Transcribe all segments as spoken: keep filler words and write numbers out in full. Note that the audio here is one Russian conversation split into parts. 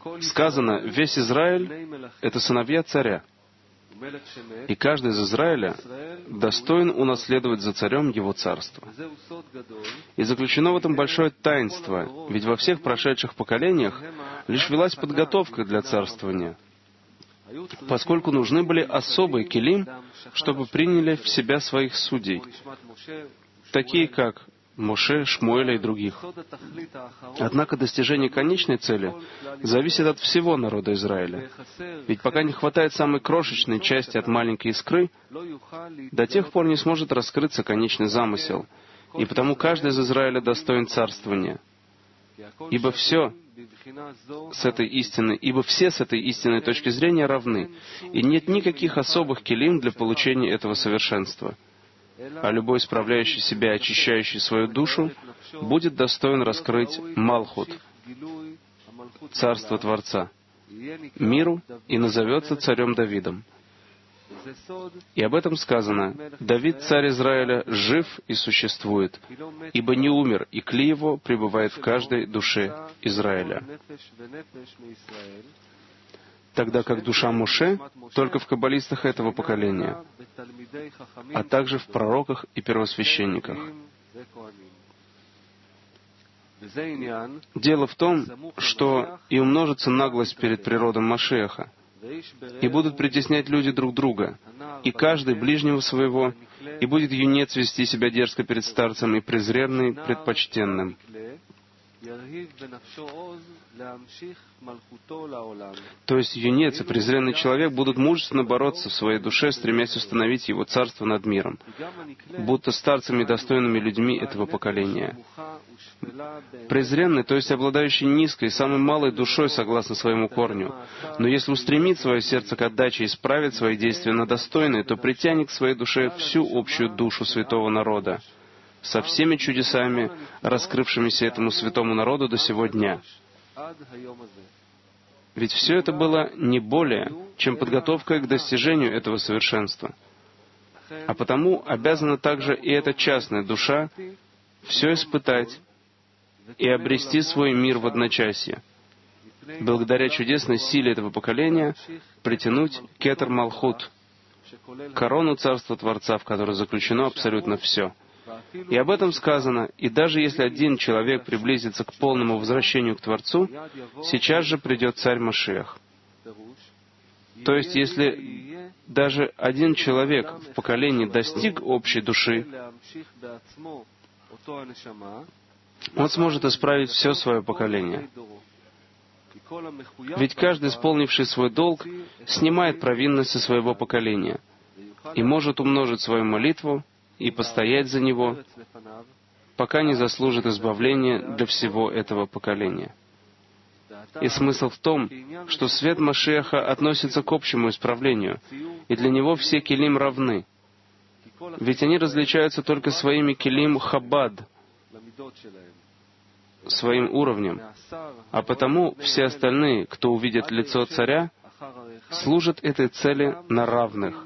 Сказано, весь Израиль — это сыновья царя, и каждый из Израиля достоин унаследовать за царем его царство. И заключено в этом большое таинство, ведь во всех прошедших поколениях лишь велась подготовка для царствования, поскольку нужны были особые келим, чтобы приняли в себя своих судей, такие как Моше, Шмуэля и других. Однако достижение конечной цели зависит от всего народа Израиля. Ведь пока не хватает самой крошечной части от маленькой искры, до тех пор не сможет раскрыться конечный замысел, и потому каждый из Израиля достоин царствования. Ибо все с этой истины, ибо все с этой истинной точки зрения равны, и нет никаких особых келим для получения этого совершенства. А любой исправляющий себя и очищающий свою душу будет достоин раскрыть Малхут, царство Творца, миру, и назовется царем Давидом. И об этом сказано: «Давид, царь Израиля, жив и существует, ибо не умер, и кли его пребывает в каждой душе Израиля». Тогда как душа Моше только в каббалистах этого поколения, а также в пророках и первосвященниках. Дело в том, что и умножится наглость перед природом Машиаха, и будут притеснять люди друг друга, и каждый ближнего своего, и будет юнец вести себя дерзко перед старцем, и презренный предпочтенным. То есть юнец и презренный человек будут мужественно бороться в своей душе, стремясь установить его царство над миром, будто старцами и достойными людьми этого поколения. Презренный, то есть обладающий низкой, самой малой душой согласно своему корню, но если устремит свое сердце к отдаче и исправит свои действия на достойные, то притянет к своей душе всю общую душу святого народа, со всеми чудесами, раскрывшимися этому святому народу до сего дня. Ведь все это было не более, чем подготовка к достижению этого совершенства. А потому обязана также и эта частная душа все испытать и обрести свой мир в одночасье, благодаря чудесной силе этого поколения притянуть кетер Малхут, корону Царства Творца, в которой заключено абсолютно все. И об этом сказано: «И даже если один человек приблизится к полному возвращению к Творцу, сейчас же придет царь Машиах». То есть, если даже один человек в поколении достиг общей души, он сможет исправить все свое поколение. Ведь каждый, исполнивший свой долг, снимает провинность со своего поколения и может умножить свою молитву и постоять за него, пока не заслужит избавления для всего этого поколения. И смысл в том, что свет Машиаха относится к общему исправлению, и для него все келим равны. Ведь они различаются только своими келим хаббад, своим уровнем, а потому все остальные, кто увидит лицо царя, служат этой цели на равных,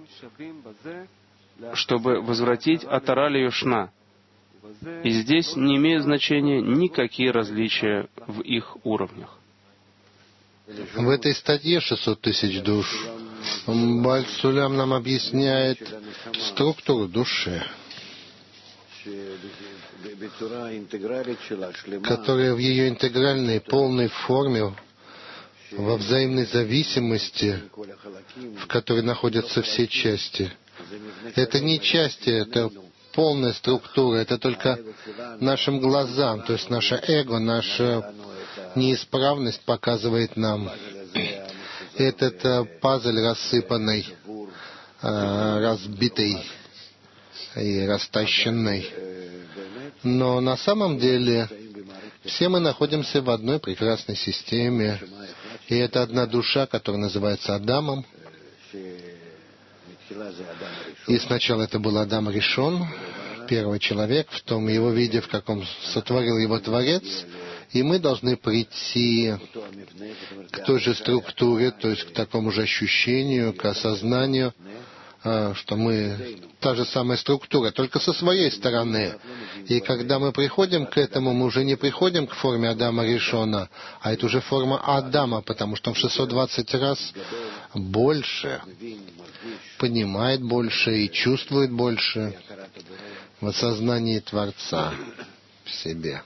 чтобы возвратить Атара Льюшна. И здесь не имеют значения никакие различия в их уровнях. В этой статье шестьсот тысяч душ Бааль Сулям нам объясняет структуру души, которая в ее интегральной полной форме, во взаимной зависимости, в которой находятся все части. Это не части, это полная структура, это только нашим глазам, то есть наше эго, наша неисправность показывает нам этот пазль рассыпанный, разбитый и растащенный. Но на самом деле все мы находимся в одной прекрасной системе, и это одна душа, которая называется Адамом. И сначала это был Адам Ришон, первый человек, в том его виде, в каком сотворил его Творец, и мы должны прийти к той же структуре, то есть к такому же ощущению, к осознанию что мы та же самая структура, только со своей стороны. И когда мы приходим к этому, мы уже не приходим к форме Адама Ришона, а это уже форма Адама, потому что он в шестьсот двадцать раз больше, понимает больше и чувствует больше в осознании Творца в себе.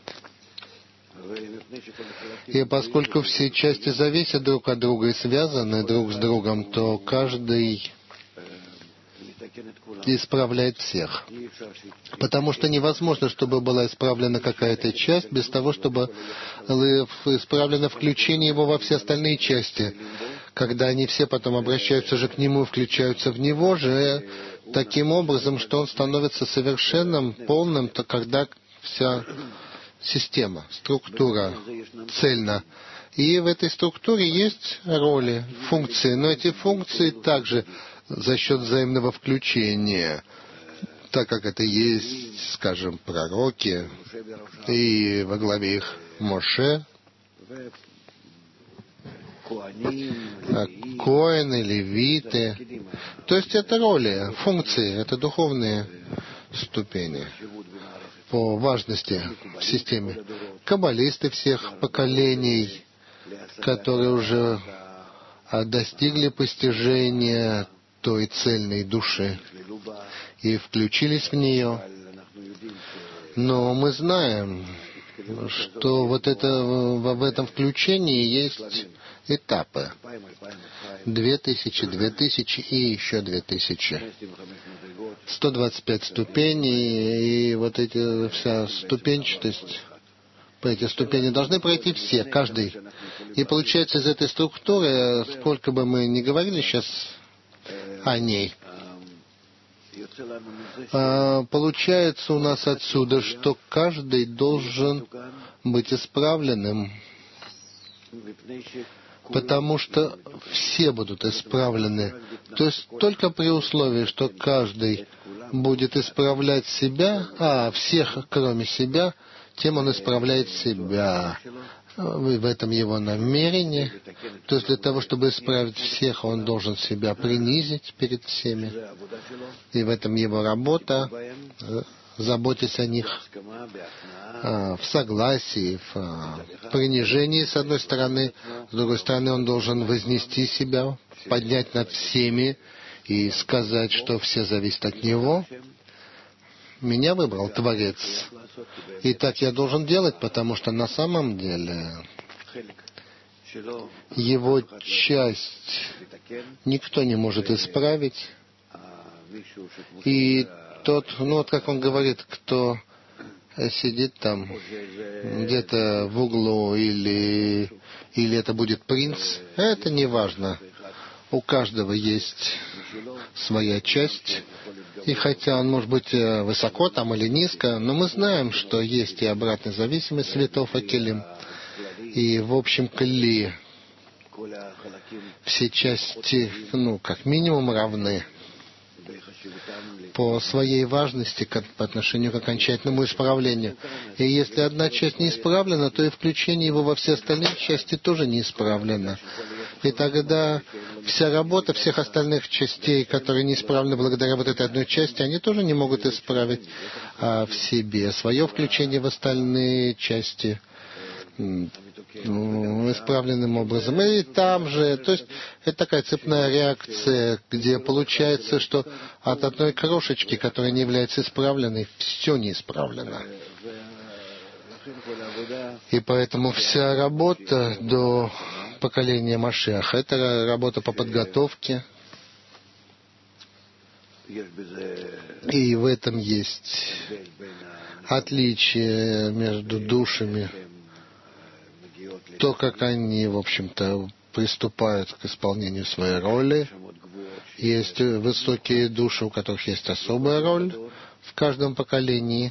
И поскольку все части зависят друг от друга и связаны друг с другом, то каждый исправляет всех. Потому что невозможно, чтобы была исправлена какая-то часть без того, чтобы было исправлено включение его во все остальные части. Когда они все потом обращаются же к нему и включаются в него же, таким образом, что он становится совершенным, полным, то когда вся система, структура цельна. И в этой структуре есть роли, функции, но эти функции также за счет взаимного включения, так как это есть, скажем, пророки, и во главе их Моше, коэны, левиты. То есть это роли, функции, это духовные ступени по важности в системе. Каббалисты всех поколений, которые уже достигли постижения той цельной души и включились в нее. Но мы знаем, что вот это, в этом включении есть этапы. Две тысячи, две тысячи и еще две тысячи. сто двадцать пять ступеней, и вот эти вся ступенчатость, по эти ступени должны пройти все, каждый. И получается из этой структуры, сколько бы мы ни говорили сейчас о ней, получается у нас отсюда, что каждый должен быть исправленным, потому что все будут исправлены. То есть только при условии, что каждый будет исправлять себя, а всех, кроме себя, тем он исправляет себя. В этом его намерение. То есть для того, чтобы исправить всех, он должен себя принизить перед всеми. И в этом его работа, заботясь о них в согласии, в принижении, с одной стороны. С другой стороны, он должен вознести себя, поднять над всеми и сказать, что все зависят от него. Меня выбрал Творец. И так я должен делать, потому что на самом деле его часть никто не может исправить. И тот, ну вот как он говорит, кто сидит там где-то в углу или, или это будет принц, это не важно. У каждого есть своя часть. И хотя он может быть высоко там или низко, но мы знаем, что есть и обратная зависимость светов Акелим. И в общем кли все части, ну, как минимум равны по своей важности как, по отношению к окончательному исправлению. И если одна часть не исправлена, то и включение его во все остальные части тоже не исправлено. И тогда вся работа всех остальных частей, которые не исправлены благодаря вот этой одной части, они тоже не могут исправить а, в себе свое включение в остальные части ну, исправленным образом. И там же, то есть это такая цепная реакция, где получается, что от одной крошечки, которая не является исправленной, все не исправлено. И поэтому вся работа до поколения Машиаха — это работа по подготовке. И в этом есть отличие между душами. То, как они, в общем-то, приступают к исполнению своей роли. Есть высокие души, у которых есть особая роль в каждом поколении,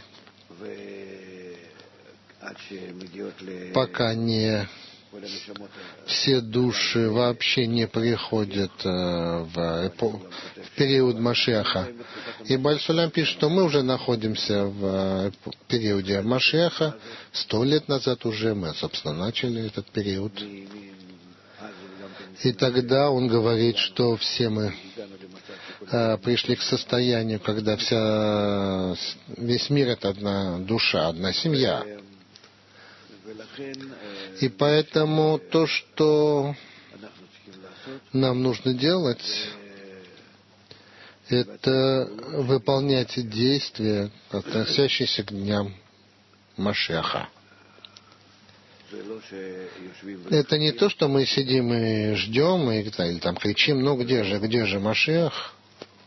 пока не все души вообще не приходят в, эпо... в период Машиаха. И Баль-Сулам пишет, что мы уже находимся в периоде Машиаха. Сто лет назад уже мы, собственно, начали этот период. И тогда он говорит, что все мы пришли к состоянию, когда вся, весь мир — это одна душа, одна семья. И поэтому то, что нам нужно делать, это выполнять действия, относящиеся к дням Машиаха. Это не то, что мы сидим и ждем, и, или там кричим: ну где же, где же Машиах?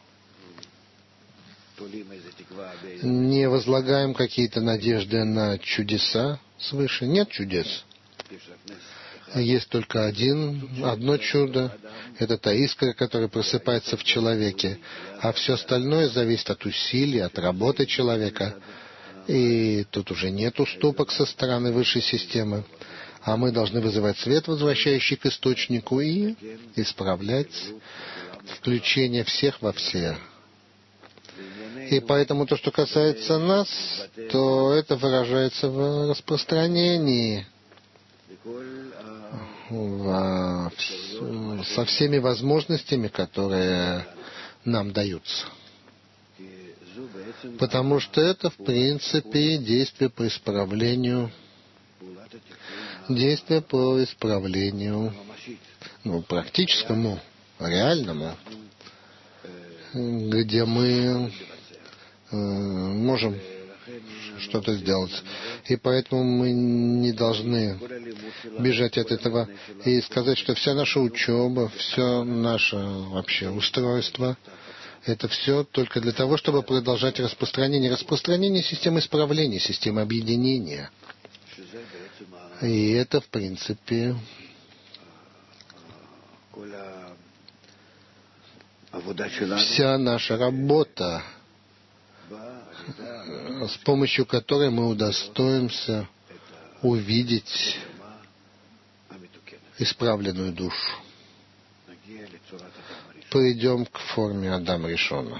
Не возлагаем какие-то надежды на чудеса свыше. Нет чудес. Есть только один, одно чудо. Это та искра, которая просыпается в человеке. А все остальное зависит от усилий, от работы человека. И тут уже нет уступок со стороны высшей системы. А мы должны вызывать свет, возвращающий к источнику, и исправлять включение всех во все. И поэтому то, что касается нас, то это выражается в распространении в, со всеми возможностями, которые нам даются. Потому что это, в принципе, действие по исправлению, действие по исправлению, ну, практическому, реальному, где мы э, можем что-то сделать. И поэтому мы не должны бежать от этого и сказать, что вся наша учеба, все наше вообще устройство, это все только для того, чтобы продолжать распространение. Распространение системы исправления, системы объединения. И это, в принципе, вся наша работа, с помощью которой мы удостоимся увидеть исправленную душу. Придем к форме Адама Ришона.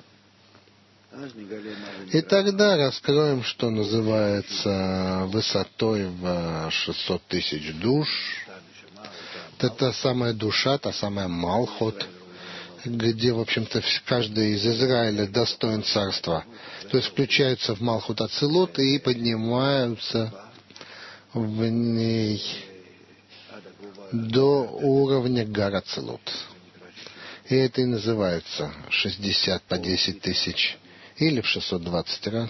И тогда раскроем, что называется, высотой в шестьсот тысяч душ. Это та самая душа, та самая Малхот, где, в общем-то, каждый из Израиля достоин царства. То есть включаются в Малхут Ацилут и поднимаются в ней до уровня гор Ацилут. И это и называется шестьдесят по десять тысяч. Или в шестьсот двадцать раз.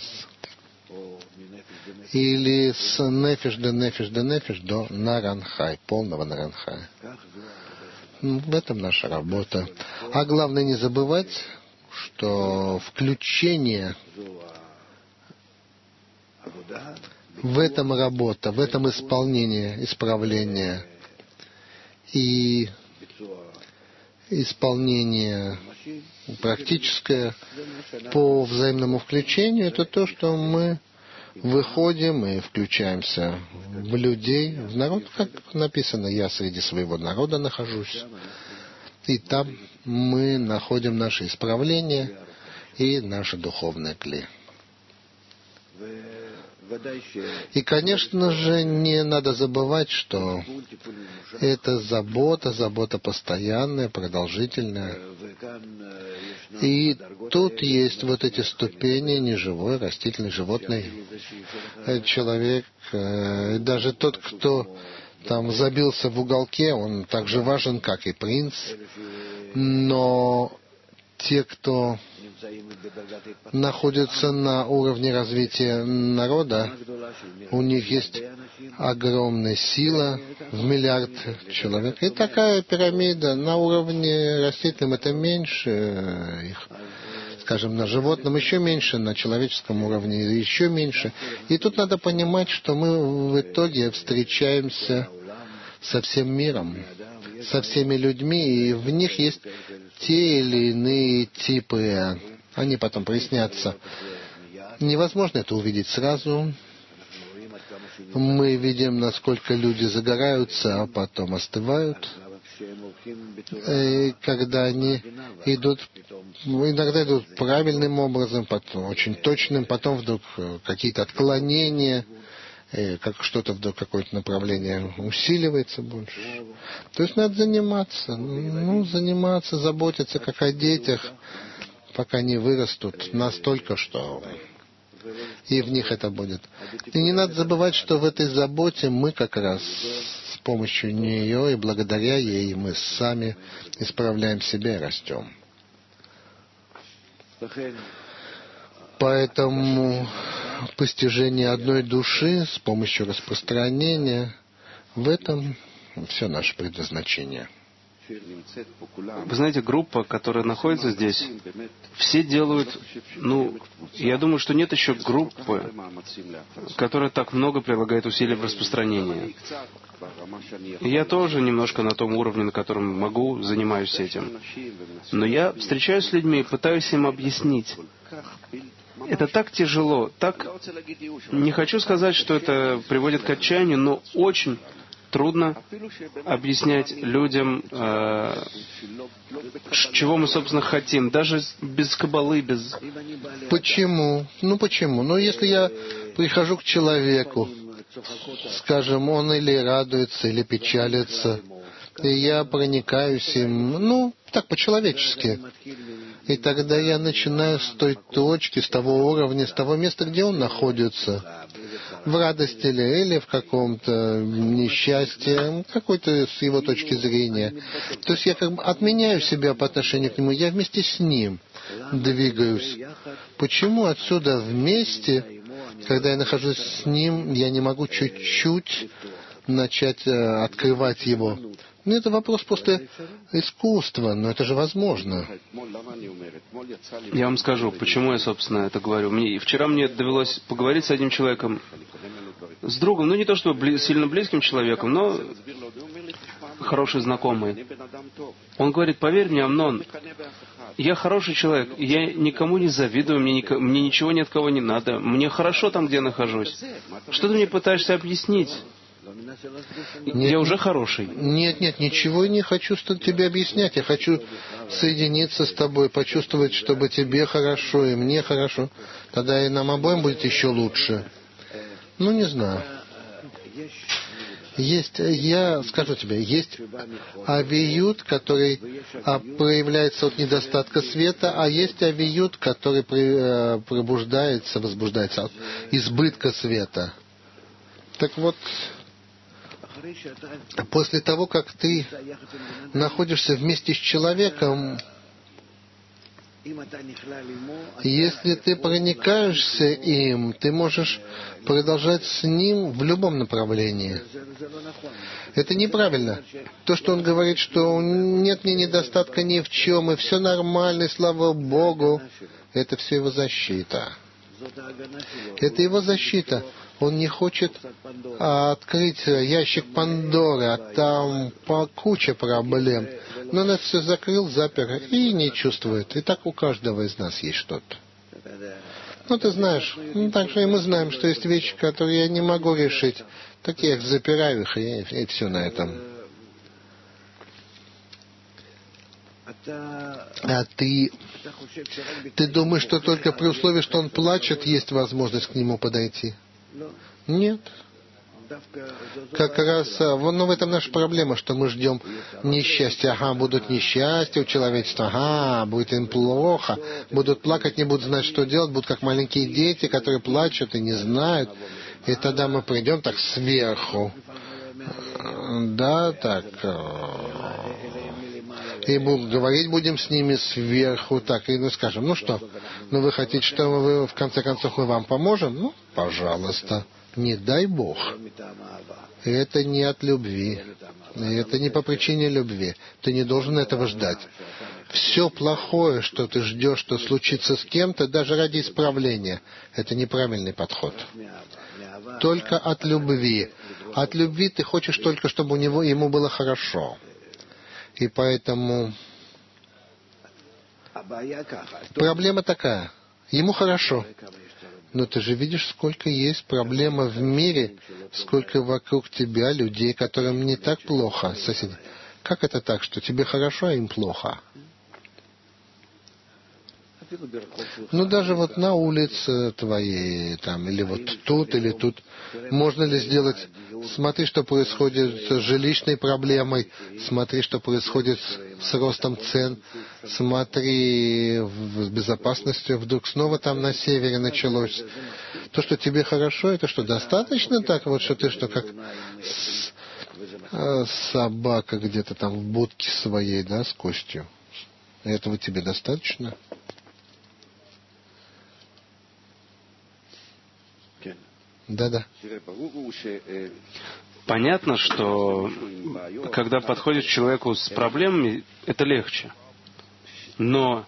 Или с нефиш до нефиш до нефиш до наранхай, полного наранхая. В этом наша работа. А главное не забывать, что включение в этом работа, в этом исполнение, исправление и исполнение практическое по взаимному включению, это то, что мы выходим и включаемся в людей, в народ, как написано: «Я среди своего народа нахожусь». И там мы находим наше исправление и наше духовное кли. И, конечно же, не надо забывать, что это забота, забота постоянная, продолжительная. И тут есть вот эти ступени: неживой, растительный, животный человек. Даже тот, кто там забился в уголке, он так же важен, как и принц. Но те, кто находятся на уровне развития народа, у них есть огромная сила в миллиард человек. И такая пирамида на уровне растительном — это меньше их. Скажем, на животном еще меньше, на человеческом уровне еще меньше. И тут надо понимать, что мы в итоге встречаемся со всем миром, со всеми людьми, и в них есть те или иные типы. Они потом прояснятся. Невозможно это увидеть сразу. Мы видим, насколько люди загораются, а потом остывают. И когда они идут, иногда идут правильным образом, потом очень точным, потом вдруг какие-то отклонения, и как что-то вдруг какое-то направление усиливается больше. То есть надо заниматься, ну, заниматься, заботиться как о детях, пока не вырастут настолько, что и в них это будет. И не надо забывать, что в этой заботе мы как раз с помощью нее и благодаря ей мы сами исправляем себя и растем. Поэтому постижение одной души с помощью распространения, в этом все наше предназначение. Вы знаете, группа, которая находится здесь, все делают, ну, я думаю, что нет еще группы, которая так много прилагает усилий в распространении. И я тоже немножко на том уровне, на котором могу, занимаюсь этим. Но я встречаюсь с людьми и пытаюсь им объяснить. Это так тяжело, так... Не хочу сказать, что это приводит к отчаянию, но очень трудно объяснять людям, э, чего мы, собственно, хотим, даже без каббалы, без... Почему? Ну, почему? Ну, если я прихожу к человеку, скажем, он или радуется, или печалится, и я проникаюсь им, ну, так, по-человечески. И тогда я начинаю с той точки, с того уровня, с того места, где он находится. В радости ли, или в каком-то несчастье, какой-то с его точки зрения. То есть я как бы отменяю себя по отношению к нему, я вместе с ним двигаюсь. Почему отсюда вместе, когда я нахожусь с ним, я не могу чуть-чуть начать э, открывать его? Ну, это вопрос просто искусства, но это же возможно. Я вам скажу, почему я, собственно, это говорю. Мне, вчера мне довелось поговорить с одним человеком, с другом, ну, не то чтобы бли, сильно близким человеком, но хороший знакомый. Он говорит: поверь мне, Амнон, я хороший человек, я никому не завидую, мне, нико, мне ничего ни от кого не надо, мне хорошо там, где я нахожусь. Что ты мне пытаешься объяснить? Нет, я уже хороший. Нет, нет, ничего я не хочу тебе объяснять. Я хочу соединиться с тобой, почувствовать, чтобы тебе хорошо и мне хорошо. Тогда и нам обоим будет еще лучше. Ну, не знаю. Есть, я скажу тебе, есть авиют, который а, проявляется от недостатка света, а есть авиют, который при, а, пробуждается, возбуждается от избытка света. Так вот, после того, как ты находишься вместе с человеком, если ты проникаешься им, ты можешь продолжать с ним в любом направлении. Это неправильно. То, что он говорит, что нет мне недостатка ни в чем, и все нормально, и слава Богу, это все его защита. Это его защита. Он не хочет а, открыть ящик Пандоры, а там по куче проблем. Но он это все закрыл, запер и не чувствует. И так у каждого из нас есть что-то. Ну, ты знаешь, ну, так же и мы знаем, что есть вещи, которые я не могу решить. Так я их запираю, их, и, и все на этом. А ты, ты думаешь, что только при условии, что он плачет, есть возможность к нему подойти? Нет. Как раз, ну, в этом наша проблема, что мы ждем несчастья. Ага, будут несчастья у человечества, ага, будет им плохо, будут плакать, не будут знать, что делать, будут как маленькие дети, которые плачут и не знают. И тогда мы придем так сверху. Да, так. И говорить будем с ними сверху, так, и ну, скажем, ну что, ну вы хотите, что мы, в конце концов мы вам поможем? Ну, пожалуйста, не дай Бог. Это не от любви, это не по причине любви. Ты не должен этого ждать. Все плохое, что ты ждешь, что случится с кем-то, даже ради исправления, это неправильный подход. Только от любви. От любви ты хочешь только, чтобы у него, ему было хорошо. И поэтому проблема такая. Ему хорошо. Но ты же видишь, сколько есть проблема в мире, сколько вокруг тебя людей, которым не так плохо, соседи. Как это так, что тебе хорошо, а им плохо? Ну, даже вот на улице твоей, там, или вот тут, или тут, можно ли сделать, смотри, что происходит с жилищной проблемой, смотри, что происходит с ростом цен, смотри, с безопасностью, вдруг снова там на севере началось. То, что тебе хорошо, это что, достаточно так, вот, что ты, что как собака где-то там в будке своей, да, с костью. Этого тебе достаточно? Да-да. Понятно, что когда подходит к человеку с проблемами, это легче. Но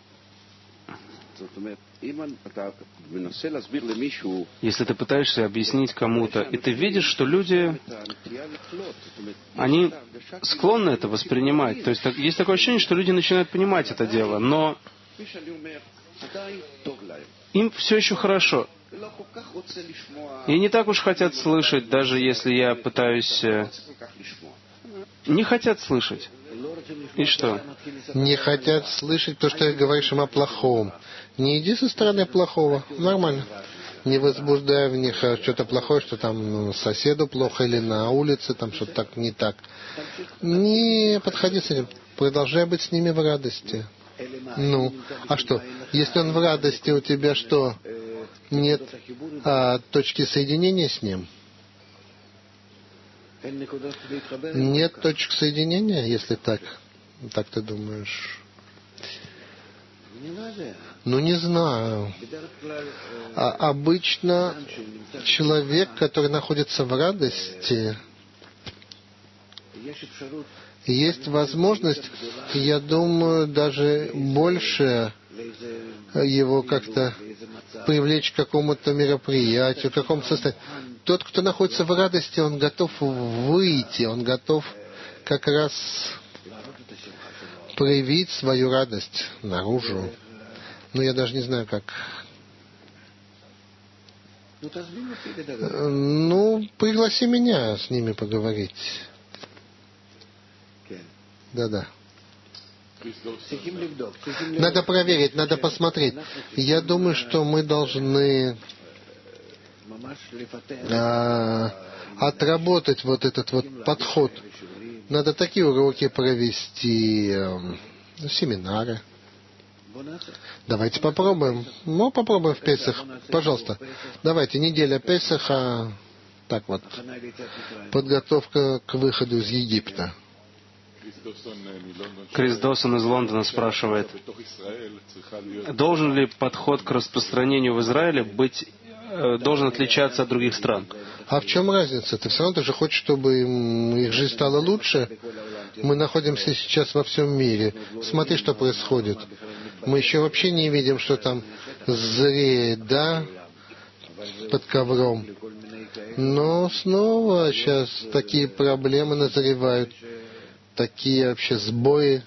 если ты пытаешься объяснить кому-то, и ты видишь, что люди, они склонны это воспринимать. То есть есть такое ощущение, что люди начинают понимать это дело, но им все еще хорошо. И не так уж хотят слышать, даже если я пытаюсь... Не хотят слышать. И что? Не хотят слышать то, что ты говоришь им о плохом. Не иди со стороны плохого. Нормально. Не возбуждай в них что-то плохое, что там соседу плохо или на улице, там что-то так не так. Не подходи с этим. Продолжай быть с ними в радости. Ну, а что? Если он в радости, у тебя что? Нет а, точки соединения с ним? Нет точек соединения, если так? Так ты думаешь? Ну, не знаю. А обычно человек, который находится в радости, есть возможность, я думаю, даже больше его как-то привлечь к какому-то мероприятию, к какому-то состоянию. Тот, кто находится в радости, он готов выйти, он готов как раз проявить свою радость наружу. Ну, я даже не знаю, как... Ну, пригласи меня с ними поговорить. Да-да. Надо проверить, надо посмотреть. Я думаю, что мы должны а, отработать вот этот вот подход. Надо такие уроки провести, а, семинары. Давайте попробуем. Ну, попробуем в Песах. Пожалуйста. Давайте, неделя Песаха. Так вот. Подготовка к выходу из Египта. Крис Досон из Лондона спрашивает, должен ли подход к распространению в Израиле быть, должен отличаться от других стран? А в чем разница? Ты все равно ты же хочешь, чтобы им, их жизнь стала лучше? Мы находимся сейчас во всем мире. Смотри, что происходит. Мы еще вообще не видим, что там зреет, да, под ковром. Но снова сейчас такие проблемы назревают. Такие вообще сбои.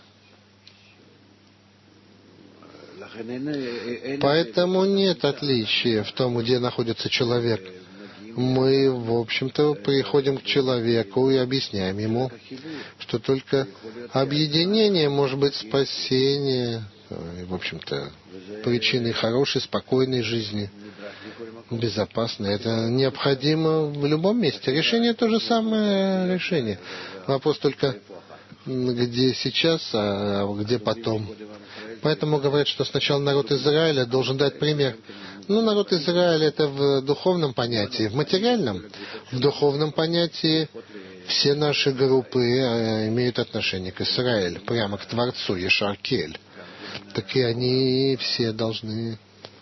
Поэтому нет отличия в том, где находится человек. Мы, в общем-то, приходим к человеку и объясняем ему, что только объединение может быть спасение, и, в общем-то, причиной хорошей, спокойной жизни, безопасной. Это необходимо в любом месте. Решение то же самое решение. Вопрос только, где сейчас, а где потом. Поэтому говорят, что сначала народ Израиля должен дать пример. Ну, народ Израиля — это в духовном понятии. В материальном, в духовном понятии все наши группы имеют отношение к Израилю, прямо к Творцу, Ешар-Кель. Так и они все должны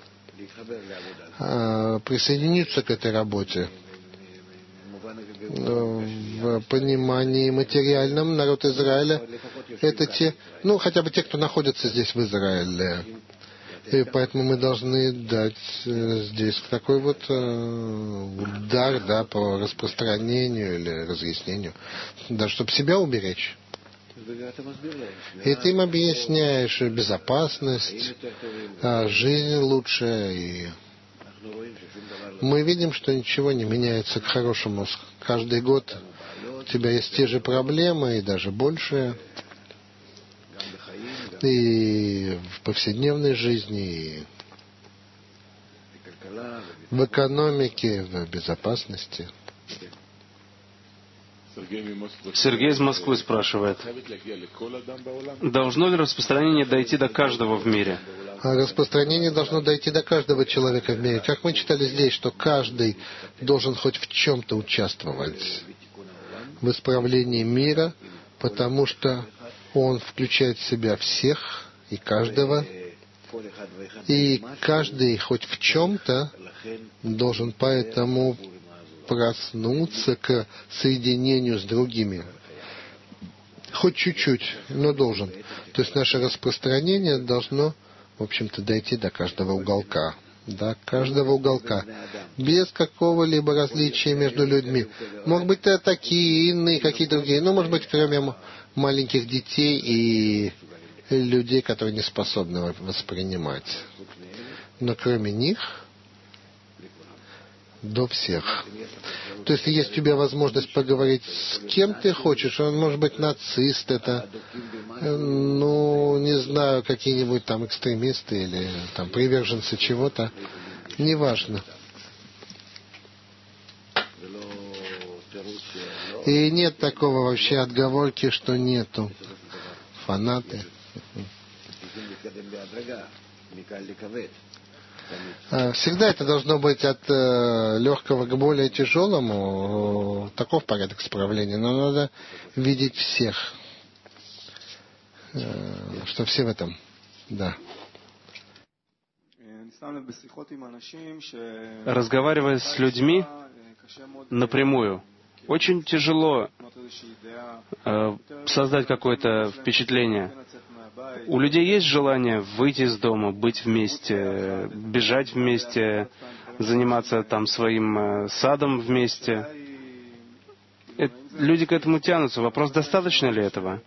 а, присоединиться к этой работе. В понимании материальном народ Израиля — это те, ну, хотя бы те, кто находится здесь, в Израиле. И поэтому мы должны дать здесь такой вот удар, да, по распространению или разъяснению, да, чтобы себя уберечь. И ты им объясняешь безопасность, жизнь лучше, и мы видим, что ничего не меняется к хорошему. Каждый год у тебя есть те же проблемы и даже больше. и в повседневной жизни, и в экономике, в безопасности. Сергей из Москвы спрашивает, должно ли распространение дойти до каждого в мире? А распространение должно дойти до каждого человека в мире. Как мы читали здесь, что каждый должен хоть в чем-то участвовать в исправлении мира, потому что он включает в себя всех и каждого, и каждый хоть в чем-то должен поэтому проснуться к соединению с другими. Хоть чуть-чуть, но должен. То есть наше распространение должно, в общем-то, дойти до каждого уголка. До каждого уголка. Без какого-либо различия между людьми. Может быть, такие, иные, какие другие. Ну, может быть, кроме маленьких детей и людей, которые не способны воспринимать. Но кроме них, до всех. То есть, если у тебя возможность поговорить с кем ты хочешь, он может быть нацист, это, ну, не знаю, какие-нибудь там экстремисты или там приверженцы чего-то, неважно. И нет такого вообще отговорки, что нету. Фанаты. Всегда это должно быть от э, легкого к более тяжелому. Таков порядок исправления. Но надо видеть всех. Э, что все в этом. Да. Разговаривая с людьми напрямую, очень тяжело э, создать какое-то впечатление. У людей есть желание выйти из дома, быть вместе, бежать вместе, заниматься там своим садом вместе. Это, люди к этому тянутся. Вопрос, достаточно ли этого?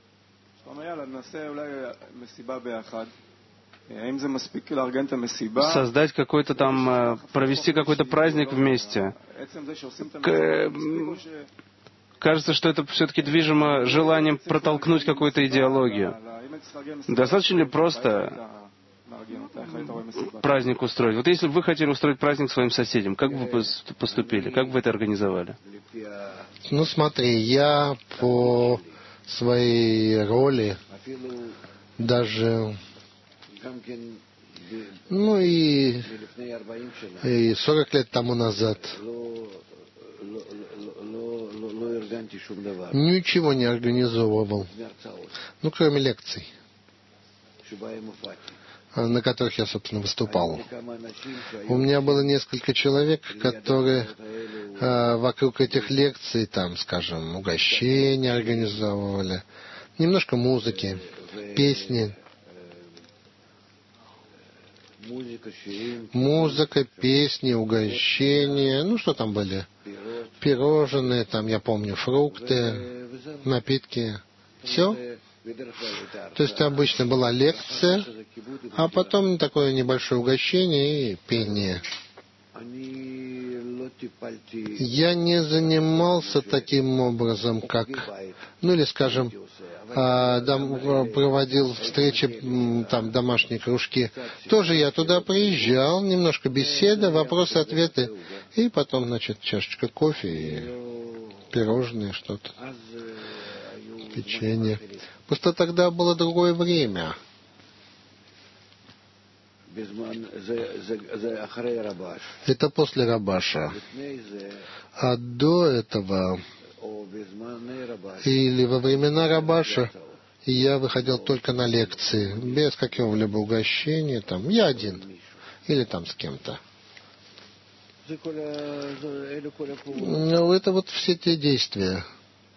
Создать какой-то там, провести какой-то праздник вместе. К... Кажется, что это все-таки движимо желанием протолкнуть какую-то идеологию. Достаточно ли просто праздник устроить? Вот если бы вы хотели устроить праздник своим соседям, как бы вы поступили? Как бы вы это организовали? Ну, смотри, я по своей роли даже... Ну и, и сорок лет тому назад ничего не организовывал. Ну, кроме лекций, на которых я, собственно, выступал. У меня было несколько человек, которые э, вокруг этих лекций, там, скажем, угощения организовывали, немножко музыки, песни. Музыка, песни, угощения, ну что там были? Пирожные, там, я помню, фрукты, напитки. Все. То есть обычно была лекция, а потом такое небольшое угощение и пение. Я не занимался таким образом, как, ну или, скажем, проводил встречи, там, домашние кружки. Тоже я туда приезжал, немножко беседа, вопросы-ответы, и потом, значит, чашечка кофе и пирожные, что-то, печенье. Просто тогда было другое время. Это после Рабаша. А до этого, или во времена Рабаша, я выходил только на лекции, без какого-либо угощения, там, я один, или там с кем-то. Ну, это вот все те действия.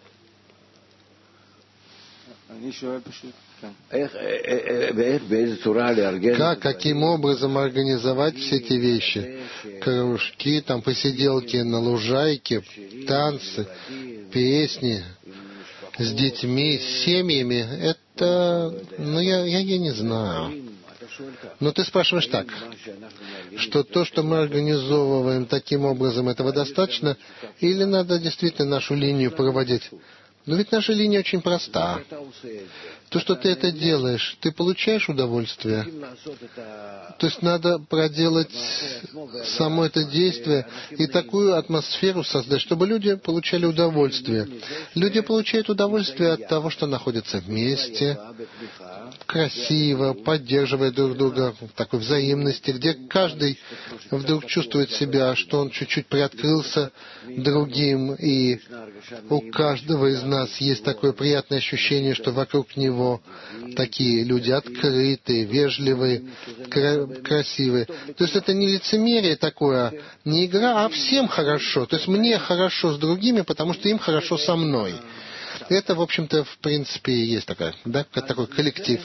Как, каким образом организовать все эти вещи? Кружки, там, посиделки на лужайке, танцы, песни с детьми, с семьями. Это, ну, я, я, я не знаю. Но ты спрашиваешь так, что то, что мы организовываем таким образом, этого достаточно? Или надо действительно нашу линию проводить? Но ведь наша линия очень проста. То, что ты это делаешь, ты получаешь удовольствие. То есть надо проделать само это действие и такую атмосферу создать, чтобы люди получали удовольствие. Люди получают удовольствие от того, что находятся вместе, красиво, поддерживая друг друга в такой взаимности, где каждый вдруг чувствует себя, что он чуть-чуть приоткрылся другим, и у каждого из нас есть такое приятное ощущение, что вокруг него такие люди открытые, вежливые, кра- красивые. То есть это не лицемерие такое, не игра, а всем хорошо. То есть мне хорошо с другими, потому что им хорошо со мной. Это, в общем-то, в принципе, есть такая, да, такой коллектив.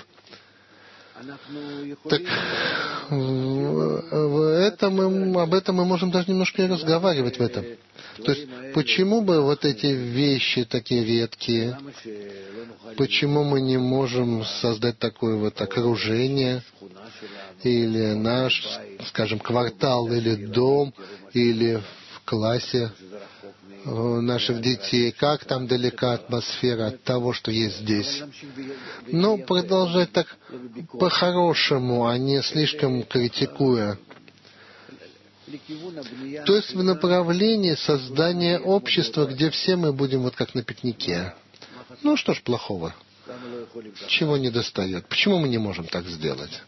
Так в этом мы, об этом мы можем даже немножко и разговаривать в этом. То есть, почему бы вот эти вещи такие редкие, почему мы не можем создать такое вот окружение, или наш, скажем, квартал, или дом, или в классе наших детей, как там далека атмосфера от того, что есть здесь. Но продолжать так по-хорошему, а не слишком критикуя. То есть в направлении создания общества, где все мы будем вот как на пикнике. Ну что ж плохого? Чего не достает? Почему мы не можем так сделать?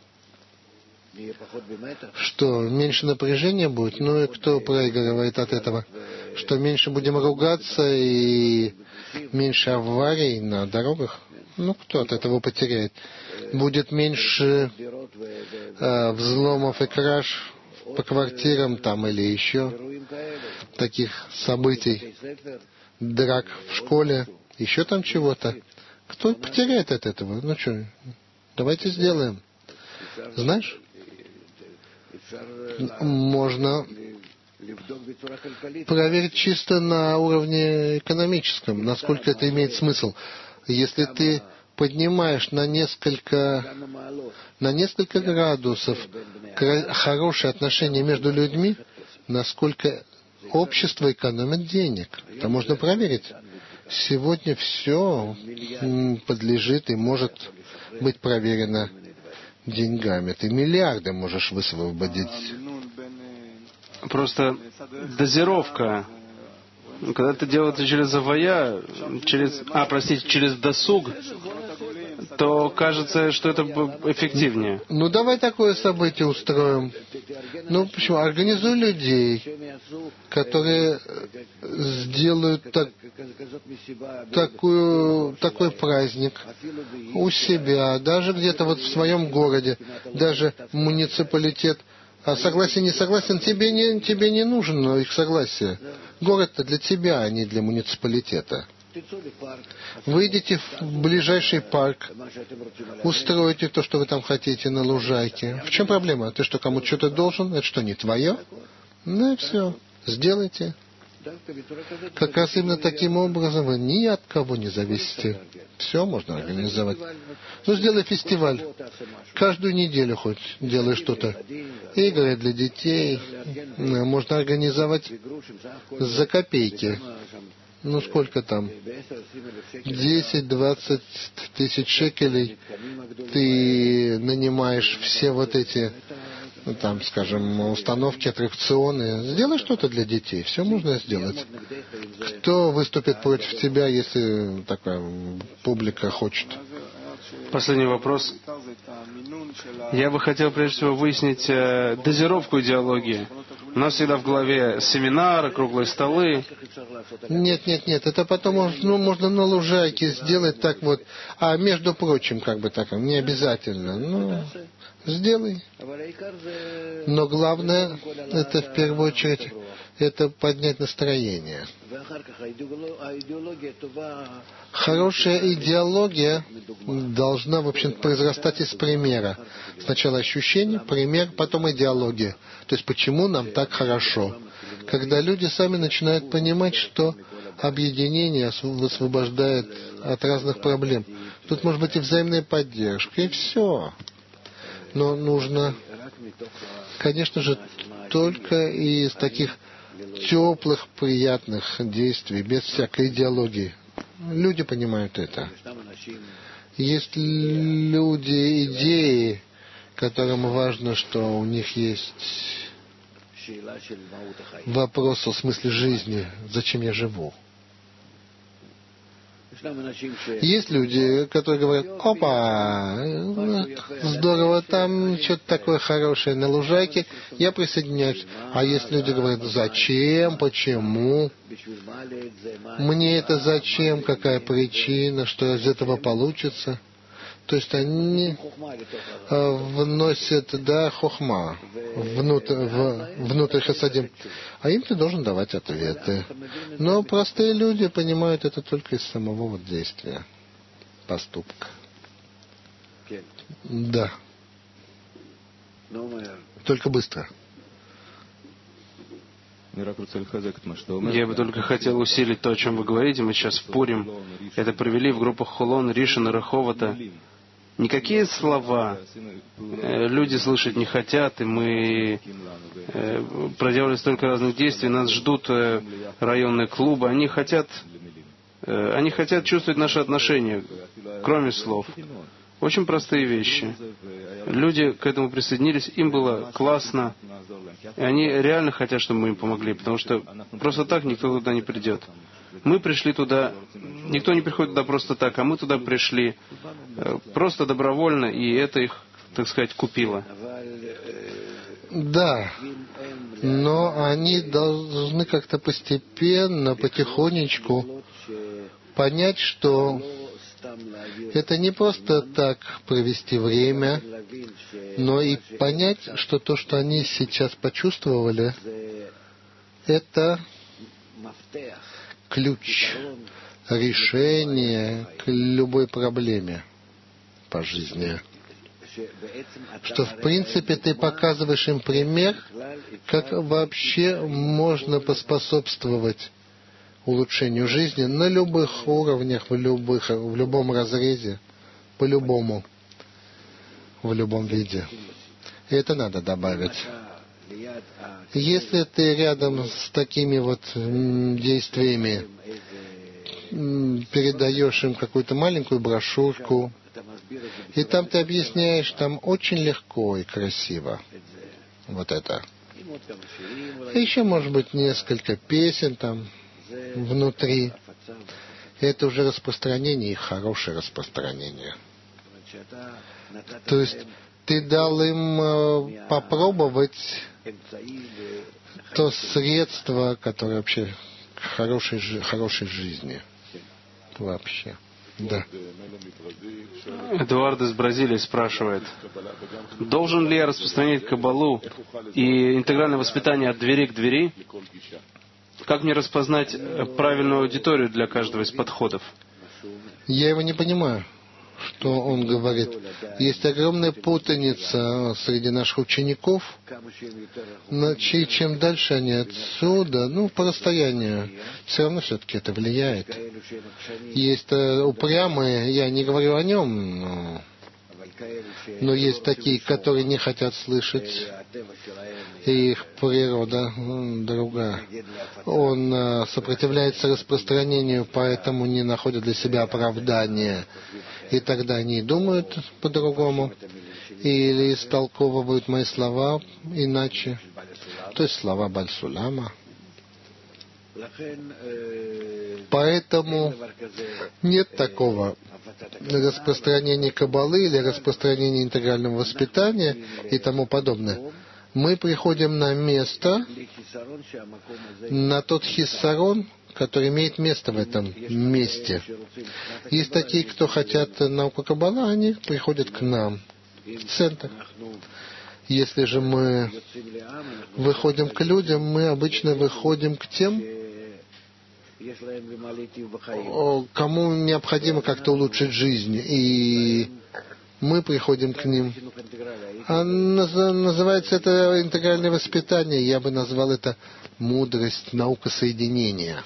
Что, меньше напряжения будет? Ну и кто проигрывает от этого? Что меньше будем ругаться и меньше аварий на дорогах? Ну, кто от этого потеряет? Будет меньше э, взломов и краж по квартирам там или еще таких событий, драк в школе, еще там чего-то. Кто потеряет от этого? Ну что, давайте сделаем. Знаешь, можно проверить чисто на уровне экономическом, насколько это имеет смысл. Если ты поднимаешь на несколько, на несколько градусов хорошие отношения между людьми, насколько общество экономит денег. Это можно проверить. Сегодня все подлежит и может быть проверено деньгами. Ты миллиарды можешь высвободить. Просто дозировка. Когда ты делаешь это через авая, через, а, простите, через досуг, то кажется, что это эффективнее. Ну, давай такое событие устроим. Ну, почему? Организуй людей, которые сделают так, такую, такой праздник у себя, даже где-то вот в своем городе, даже муниципалитет. А согласие не согласен, тебе не, тебе не нужно их согласие. Город-то для тебя, а не для муниципалитета. Выйдите в ближайший парк, устройте то, что вы там хотите, на лужайке. В чем проблема? Ты что, кому-то что-то должен? Это что, не твое? Ну и все. Сделайте. Как раз именно таким образом вы ни от кого не зависите. Все можно организовать. Ну, сделай фестиваль. Каждую неделю хоть делай что-то. Игры для детей. Можно организовать за копейки. Ну, сколько там? десять-двадцать тысяч шекелей. Ты нанимаешь все вот эти, ну, там, скажем, установки, аттракционы. Сделай что-то для детей. Все можно сделать. Кто выступит против тебя, если такая публика хочет? Последний вопрос. Я бы хотел прежде всего выяснить э, дозировку идеологии. У нас всегда в голове семинары, круглые столы. Нет, нет, нет, это потом ну, можно на лужайке сделать так вот. А между прочим, как бы так, не обязательно. Ну, сделай. Но главное, это в первую очередь, это поднять настроение. Хорошая идеология должна, в общем-то, произрастать из примера. Сначала ощущение, пример, потом идеология. То есть, почему нам так хорошо? Когда люди сами начинают понимать, что объединение высвобождает от разных проблем. Тут может быть и взаимная поддержка, и все. Но нужно, конечно же, только из таких теплых, приятных действий, без всякой идеологии. Люди понимают это. Есть люди, идеи, которым важно, что у них есть вопрос о смысле жизни. Зачем я живу? Есть люди, которые говорят: опа, здорово, там что-то такое хорошее на лужайке, я присоединяюсь. А есть люди, говорят: зачем, почему? Мне это зачем, какая причина, что из этого получится? То есть они вносят, да, хохма внутрь, в, внутрь хасадим. А им ты должен давать ответы. Но простые люди понимают это только из самого вот действия, поступка. Да. Только быстро. Я бы только хотел усилить то, о чем вы говорите. Мы сейчас в Пурим это провели в группах Холон, Ришон и Раховата. Никакие слова люди слышать не хотят, и мы проделали столько разных действий, нас ждут районные клубы, они хотят, они хотят чувствовать наши отношения, кроме слов. Очень простые вещи. Люди к этому присоединились, им было классно, и они реально хотят, чтобы мы им помогли, потому что просто так никто туда не придет. Мы пришли туда, никто не приходит туда просто так, а мы туда пришли просто добровольно, и это их, так сказать, купило. Да, но они должны как-то постепенно, потихонечку понять, что это не просто так провести время, но и понять, что то, что они сейчас почувствовали, это ключ решения к любой проблеме по жизни. Что, в принципе, ты показываешь им пример, как вообще можно поспособствовать улучшению жизни на любых уровнях, в, любых, в любом разрезе, по-любому, в любом виде. И это надо добавить. Если ты рядом с такими вот действиями передаешь им какую-то маленькую брошюрку, и там ты объясняешь, там очень легко и красиво вот это. И еще, может быть, несколько песен там внутри. Это уже распространение, и хорошее распространение. То есть ты дал им попробовать то средство, которое вообще к хорошей, хорошей жизни. Вообще. Да. Эдуард из Бразилии спрашивает: должен ли я распространять каббалу и интегральное воспитание от двери к двери? Как мне распознать правильную аудиторию для каждого из подходов? Я его не понимаю, что он говорит. Есть огромная путаница среди наших учеников, но чем дальше они отсюда, ну, по расстоянию, все равно все-таки это влияет. Есть упрямые, я не говорю о нем, но, но есть такие, которые не хотят слышать, и их природа другая. Он сопротивляется распространению, поэтому не находит для себя оправдания. И тогда они думают по-другому, или истолковывают мои слова иначе, то есть слова Баль-Сулама. Поэтому нет такого распространения каббалы или распространения интегрального воспитания и тому подобное. Мы приходим на место, на тот хиссарон, который имеет место в этом месте. Есть такие, кто хотят науку каббала, они приходят к нам, в центр. Если же мы выходим к людям, мы обычно выходим к тем, кому необходимо как-то улучшить жизнь, и мы приходим к ним. А называется это интегральное воспитание, я бы назвал это мудрость, наука соединения,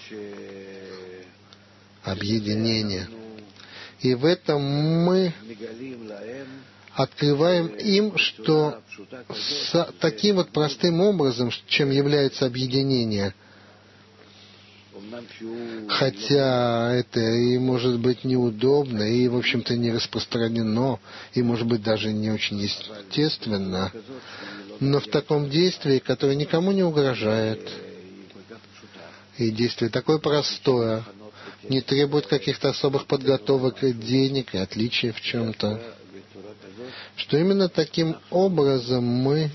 объединения. И в этом мы открываем им, что с таким вот простым образом, чем является объединение, хотя это и может быть неудобно, и, в общем-то, не распространено, и, может быть, даже не очень естественно, но в таком действии, которое никому не угрожает, и действие такое простое, не требует каких-то особых подготовок, денег и отличий в чем-то, что именно таким образом мы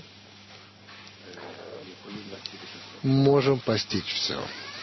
можем постичь все.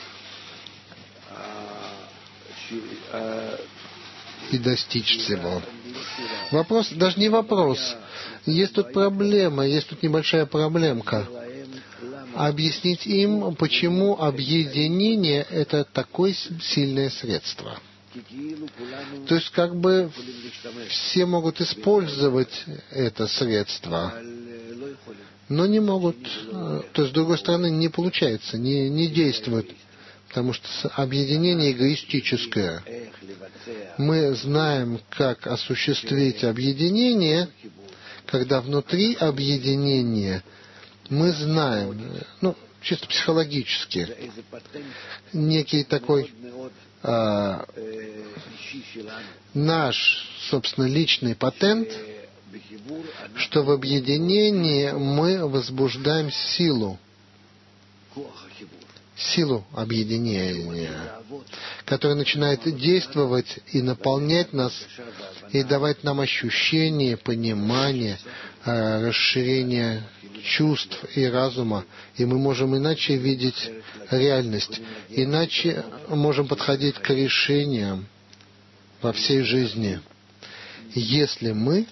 И достичь всего. Вопрос, даже не вопрос. Есть тут проблема, есть тут небольшая проблемка. Объяснить им, почему объединение — это такое сильное средство. То есть, как бы все могут использовать это средство, но не могут, то есть, с другой стороны, не получается, не, не действует, потому что объединение эгоистическое. Мы знаем, как осуществить объединение, когда внутри объединения мы знаем, ну, чисто психологически, некий такой а, наш, собственно, личный патент, что в объединении мы возбуждаем силу, силу объединения, которая начинает действовать и наполнять нас, и давать нам ощущение, понимание, расширение чувств и разума, и мы можем иначе видеть реальность, иначе можем подходить к решениям во всей жизни, если мы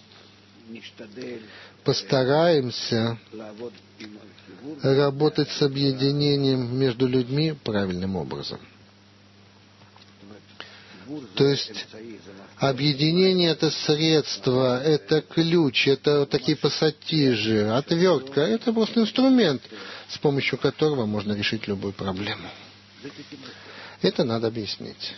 постараемся работать с объединением между людьми правильным образом. То есть объединение — это средство, это ключ, это вот такие пассатижи, отвертка. Это просто инструмент, с помощью которого можно решить любую проблему. Это надо объяснить.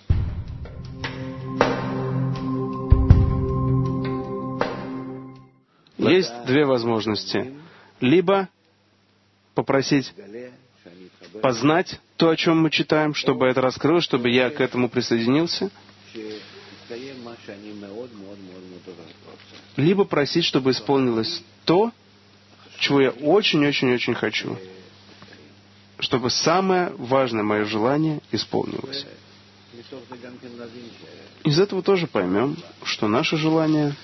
Есть две возможности. Либо попросить познать то, о чем мы читаем, чтобы это раскрылось, чтобы я к этому присоединился. Либо просить, чтобы исполнилось то, чего я очень-очень-очень хочу. Чтобы самое важное мое желание исполнилось. Из этого тоже поймем, что наши желания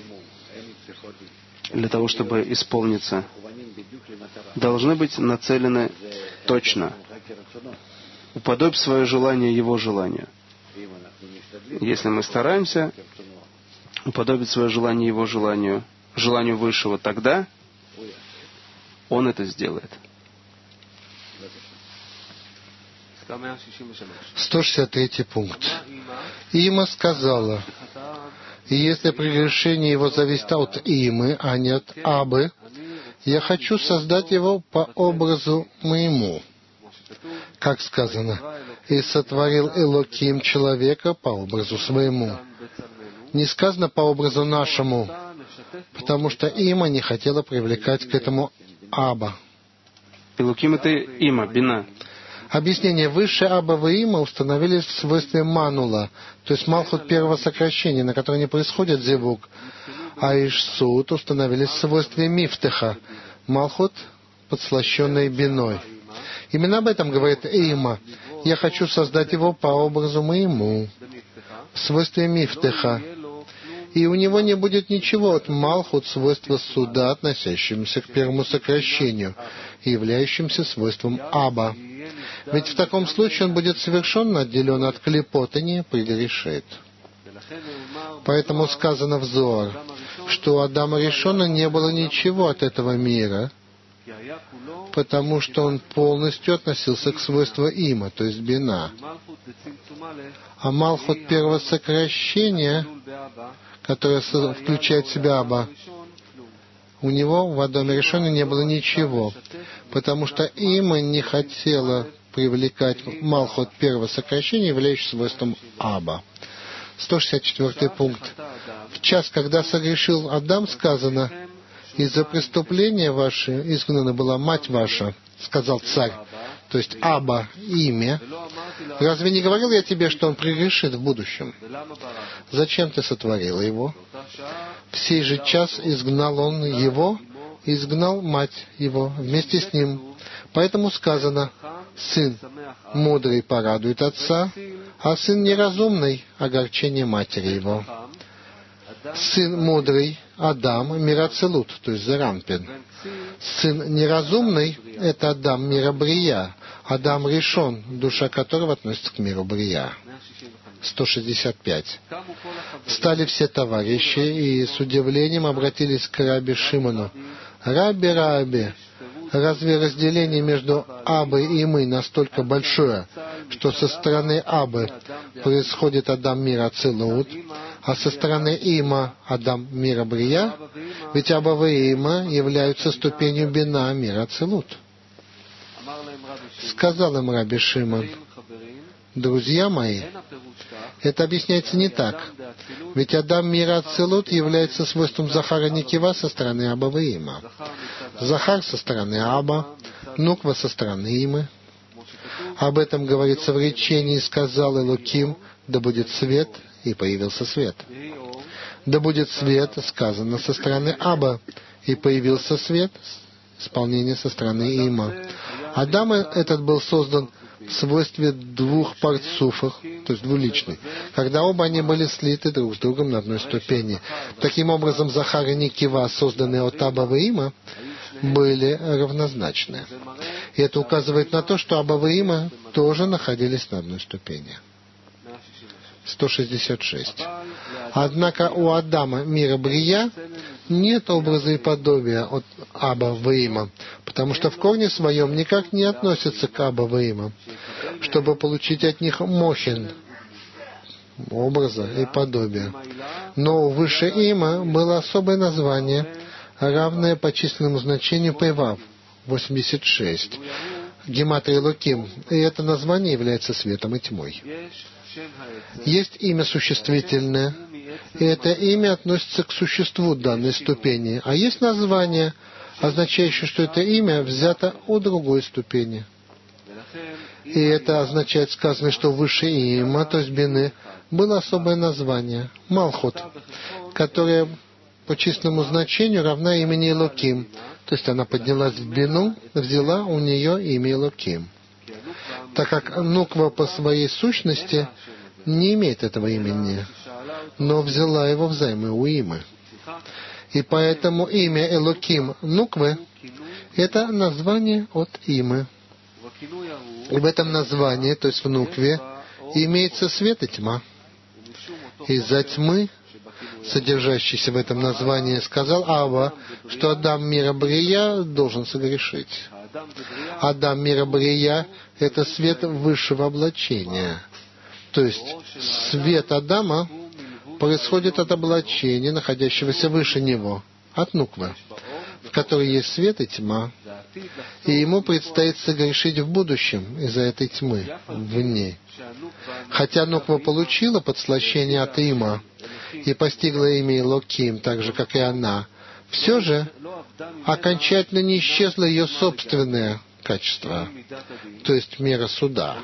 для того, чтобы исполниться, должны быть нацелены точно. Уподобь свое желание его желанию. Если мы стараемся уподобить свое желание его желанию, желанию Высшего, тогда он это сделает. сто шестьдесят третий пункт. Има сказала: если прегрешение его зависит от Имы, а не от Абы, я хочу создать его по образу моему. Как сказано, и сотворил Элоким человека по образу своему. Не сказано по образу нашему, потому что Има не хотела привлекать к этому Аба. Элоким — это Има, Бина. Объяснение. Высшее Аба и Има установились в свойстве Манула, то есть Малхут первого сокращения, на которое не происходит зевук, а Ишсут установились в свойстве Мифтеха, Малхут, подслащенный Биной. Именно об этом говорит Има. Я хочу создать его по образу моему, в свойстве Мифтеха. И у него не будет ничего от Малхут, свойства суда, относящимся к первому сокращению, и являющимся свойством Аба. Ведь в таком случае он будет совершенно отделен от клипот и не прегрешит. Поэтому сказано в Зоар, что у Адама Ришона не было ничего от этого мира, потому что он полностью относился к свойству Има, то есть Бина. А Малхут первого сокращения, которое включает в себя Аба, у него в Адаме Ришоне не было ничего, потому что Има не хотела привлекать Малхут первого сокращения, являющийся свойством Аба. сто шестьдесят четвёртый пункт. В час, когда согрешил Адам, сказано: из-за преступления ваше изгнана была мать ваша, сказал царь. то есть Аба — имя. Разве не говорил я тебе, что он прегрешит в будущем? Зачем ты сотворил его? В сей же час изгнал он его, изгнал мать его вместе с ним. Поэтому сказано: сын мудрый порадует отца, а сын неразумный — огорчение матери его. Сын мудрый — Адам, мирацелут, то есть Зарампин. Сын неразумный — это Адам, мира Брия. Адам решен, душа которого относится к миру Брия. сто шестьдесят пять. Встали все товарищи и с удивлением обратились к Раби Шимону. «Раби, Раби, разве разделение между Абой и мы настолько большое, что со стороны Абы происходит Адам мира Ацилут, а со стороны Има Адам мира Брия? Ведь Аба и Има являются ступенью Бина мира Ацилут». Сказал им Раби Шимон: «Друзья мои, это объясняется не так. Ведь Адам мира Ацилут является свойством Захара Никива со стороны Аба и Има. Захар со стороны Аба, Нуква со стороны Имы. Об этом говорится в речении: сказал Элоким, да будет свет, и появился свет. Да будет свет, сказано со стороны Аба, и появился свет, исполнение со стороны Има. Адам этот был создан в свойстве двух парцуфов, то есть двуличный, когда оба они были слиты друг с другом на одной ступени. Таким образом, Захар и Никива, созданные от Аба и Има, были равнозначны. И это указывает на то, что Аба и Има тоже находились на одной ступени. сто шестьдесят шесть. Однако у Адама мира Брия нет образа и подобия от Аба и Има, потому что в корне своем никак не относятся к Аба и Има, чтобы получить от них мохин, образа и подобия. Но у выше Има было особое название, равное по численному значению Пейвав, восемьдесят шесть, гематрия Элоким, и это название является светом и тьмой. Есть имя существительное, и это имя относится к существу данной ступени, а есть название, означающее, что это имя взято у другой ступени. И это означает, сказано, что выше Има, то есть Бины, было особое название — Малхут, которое по численному значению равна имени Элоким, то есть она поднялась в Бину, взяла у нее имя Элоким. Так как Нуква по своей сущности не имеет этого имени, но взяла его взаймы у Имы. И поэтому имя Элоким Нуквы — это название от Имы. И в этом названии, то есть в Нукве, имеется свет и тьма. Из-за тьмы, содержащейся в этом названии, сказал Ава, что Адам мира Брия должен согрешить. Адам мира Брия — это свет высшего облачения. То есть свет Адама происходит от облачения, находящегося выше него, от Нуквы, в которой есть свет и тьма. И ему предстоит согрешить в будущем из-за этой тьмы в ней. Хотя Нуква получила подслащение от Има и постигла имя Элоким, так же, как и она, все же окончательно не исчезло ее собственное качество, то есть мера суда.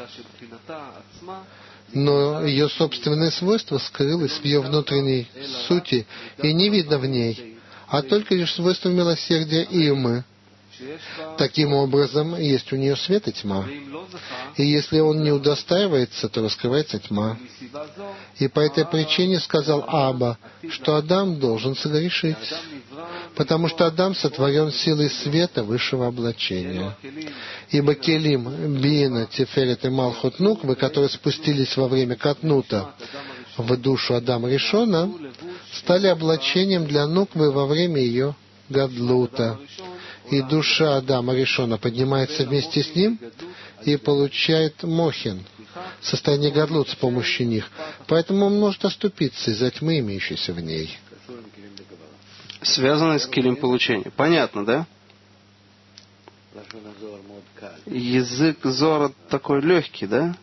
Но ее собственное свойство скрылось в ее внутренней сути и не видно в ней, а только лишь свойство милосердия Имы. Таким образом, есть у нее свет и тьма. И если он не удостаивается, то раскрывается тьма. И по этой причине сказал Аба, что Адам должен согрешить, потому что Адам сотворен силой света высшего облачения. Ибо Келим, Бина, Теферет и Малхут Нуквы, которые спустились во время Катнута в душу Адама Ришона, стали облачением для Нуквы во время ее Гадлута. И душа Адама Ришона поднимается вместе с ним и получает мохин, состояние Гадлут с помощью них. Поэтому он может оступиться из-за тьмы, имеющейся в ней. Связанный с килим получения. Понятно, да? Язык Зора такой легкий, да?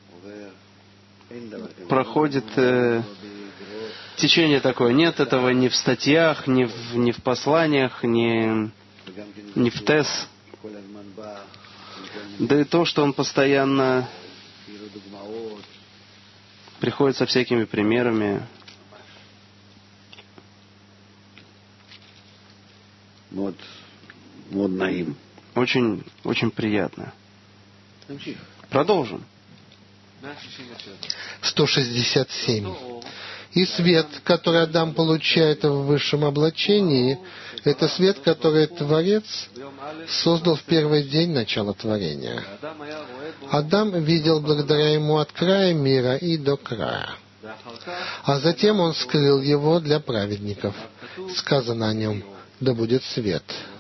Проходит э, течение такое. Нет этого ни в статьях, ни в, ни в посланиях, ни, ни в ТЭС. Да и то, что он постоянно приходит со всякими примерами. Вот, вот наим. Очень, очень приятно. Продолжим. сто шестьдесят семь. И свет, который Адам получает в высшем облачении, это свет, который Творец создал в первый день начала творения. Адам видел благодаря ему от края мира и до края. А затем он скрыл его для праведников. Сказано о нем: да будет свет.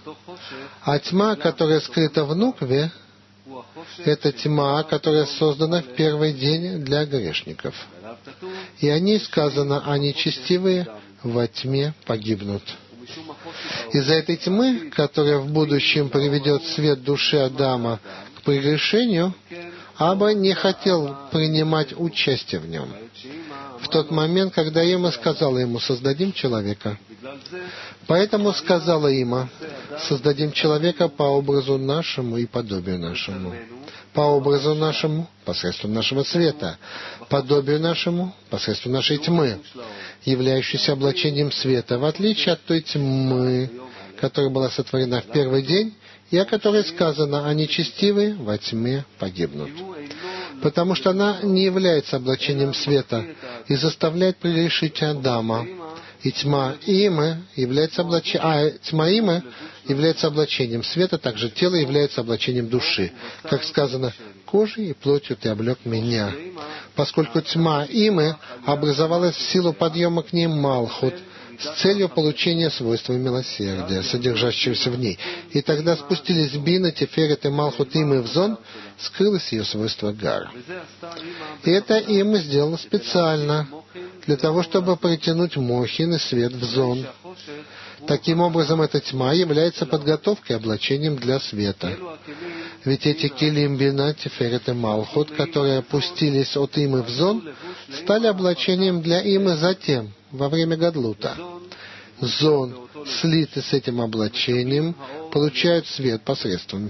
А тьма, которая скрыта в нукве, это тьма, которая создана в первый день для грешников. И о ней сказано: а нечестивые во тьме погибнут. Из-за этой тьмы, которая в будущем приведет свет души Адама к прегрешению, Аба не хотел принимать участие в нем. В тот момент, когда Има сказала ему: создадим человека. Поэтому сказала Има: создадим человека по образу нашему и подобию нашему. По образу нашему, посредством нашего света. Подобию нашему, посредством нашей тьмы, являющейся облачением света, в отличие от той тьмы, которая была сотворена в первый день, и о которой сказано: а нечестивые во тьме погибнут. Потому что она не является облачением света и заставляет прегрешить Адама. И тьма Имы является облачением, а тьма Имы является облачением света, также тело является облачением души. Как сказано: кожей и плотью ты облег меня. Поскольку тьма Имы образовалась в силу подъема к ней Малхут, с целью получения свойства милосердия, содержащегося в ней. И тогда спустились Бина, Теферет и Малхут Имы в Зон, скрылось ее свойство Гар. И это Има сделала специально, для того, чтобы притянуть Мохин и свет в Зон. Таким образом, эта тьма является подготовкой, облачением для света. Ведь эти Келим, Бина, Теферет и Малхут, которые опустились от Имы в Зон, стали облачением для Имы затем, во время Гадлута. Зон, слиты с этим облачением, получают свет посредством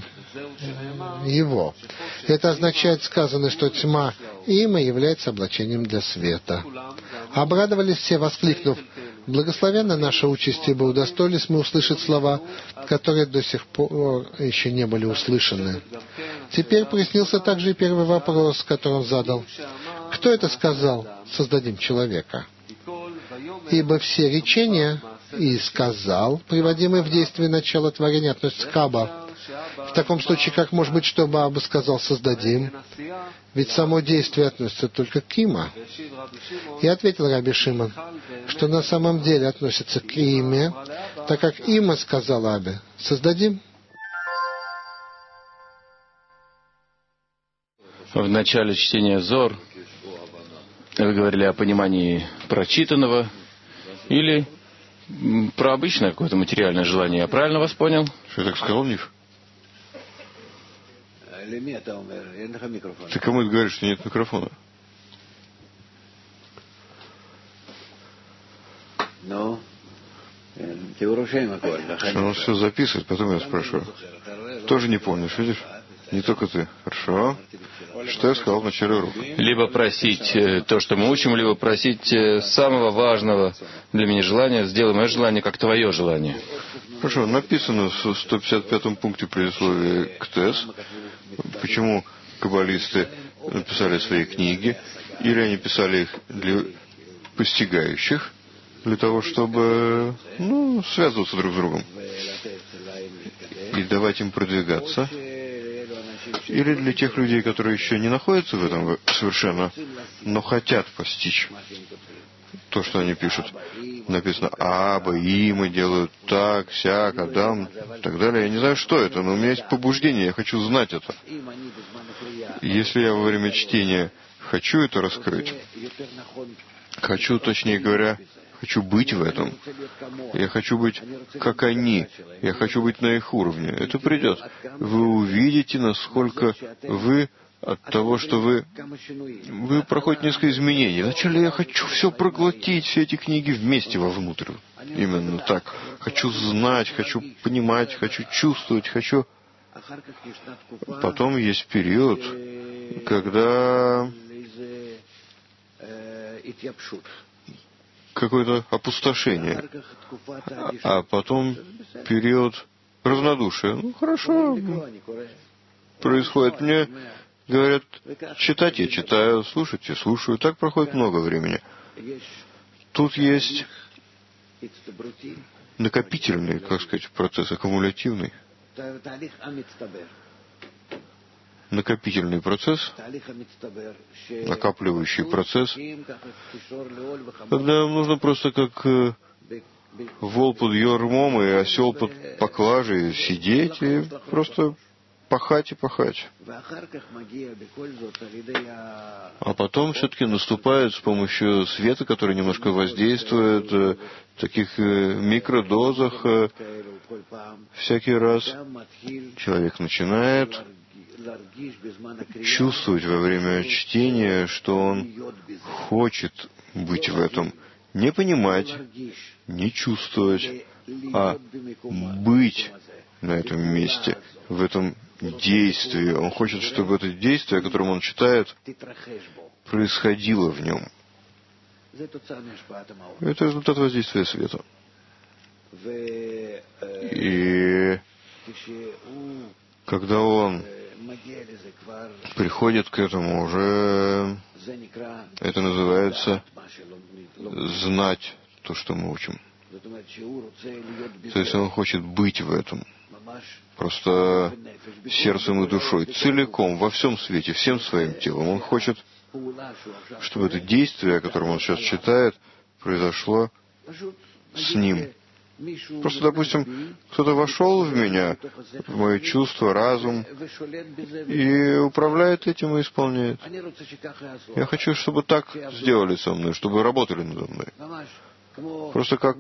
его. Это означает, сказано, что тьма Има является облачением для света. Обрадовались все, воскликнув: благословенна наша участь, ибо удостоились мы услышать слова, которые до сих пор еще не были услышаны. Теперь прояснился также и первый вопрос, который он задал. Кто это сказал: создадим человека? Ибо все речения «и сказал», приводимые в действие начала творения, относятся к Аба. В таком случае, как может быть, чтобы Аба сказал «создадим»? Ведь само действие относится только к Има. И ответил Раби Шимон, что на самом деле относится к Име, так как Има сказал Абе «создадим». В начале чтения Зор вы говорили о понимании прочитанного или про обычное какое-то материальное желание. Я правильно вас понял? Что я так сказал, Ниф? Ты кому это говоришь, что нет микрофона? Ну, что он все записывает, потом я спрашиваю. Тоже не помнишь, видишь? Не только ты. Хорошо. Что я сказал в начале урока? Либо просить то, что мы учим, либо просить самого важного для меня желания: сделай мое желание, как твое желание. Хорошо. Написано в сто пятьдесят пятом пункте предисловия к ТЭС, почему каббалисты написали свои книги, или они писали их для постигающих, для того, чтобы, ну, связываться друг с другом и давать им продвигаться. Или для тех людей, которые еще не находятся в этом совершенно, но хотят постичь то, что они пишут. Написано «Аба», «Има» делают так, сяк, Адам и так далее. Я не знаю, что это, но у меня есть побуждение, я хочу знать это. Если я во время чтения хочу это раскрыть, хочу, точнее говоря, хочу быть в этом. Я хочу быть как они. Я хочу быть на их уровне. Это придет. Вы увидите, насколько вы от того, что вы... Вы проходите несколько изменений. Вначале я хочу все проглотить, все эти книги вместе вовнутрь. Именно так. Хочу знать, хочу понимать, хочу чувствовать, хочу Потом есть период, когда какое-то опустошение, а потом период равнодушия. Ну, хорошо, происходит. Мне говорят, читать я читаю, слушать я слушаю. Так проходит много времени. Тут есть накопительный, как сказать, процесс, аккумулятивный. Накопительный процесс, накапливающий процесс, когда нужно просто как вол под ярмом и осел под поклажей сидеть и просто пахать и пахать. А потом все-таки наступает с помощью света, который немножко воздействует в таких микродозах. Всякий раз человек начинает чувствовать во время чтения, что он хочет быть в этом. Не понимать, не чувствовать, а быть на этом месте, в этом действии. Он хочет, чтобы это действие, о котором он читает, происходило в нем. Это результат воздействия света. И когда он приходит к этому, уже это называется знать то, что мы учим. То есть он хочет быть в этом. Просто сердцем и душой, целиком, во всем свете, всем своим телом. Он хочет, чтобы это действие, о котором он сейчас читает, произошло с ним. Просто, допустим, кто-то вошел в меня, в мои чувства, разум, и управляет этим и исполняет. Я хочу, чтобы так сделали со мной, чтобы работали надо мной. Просто как,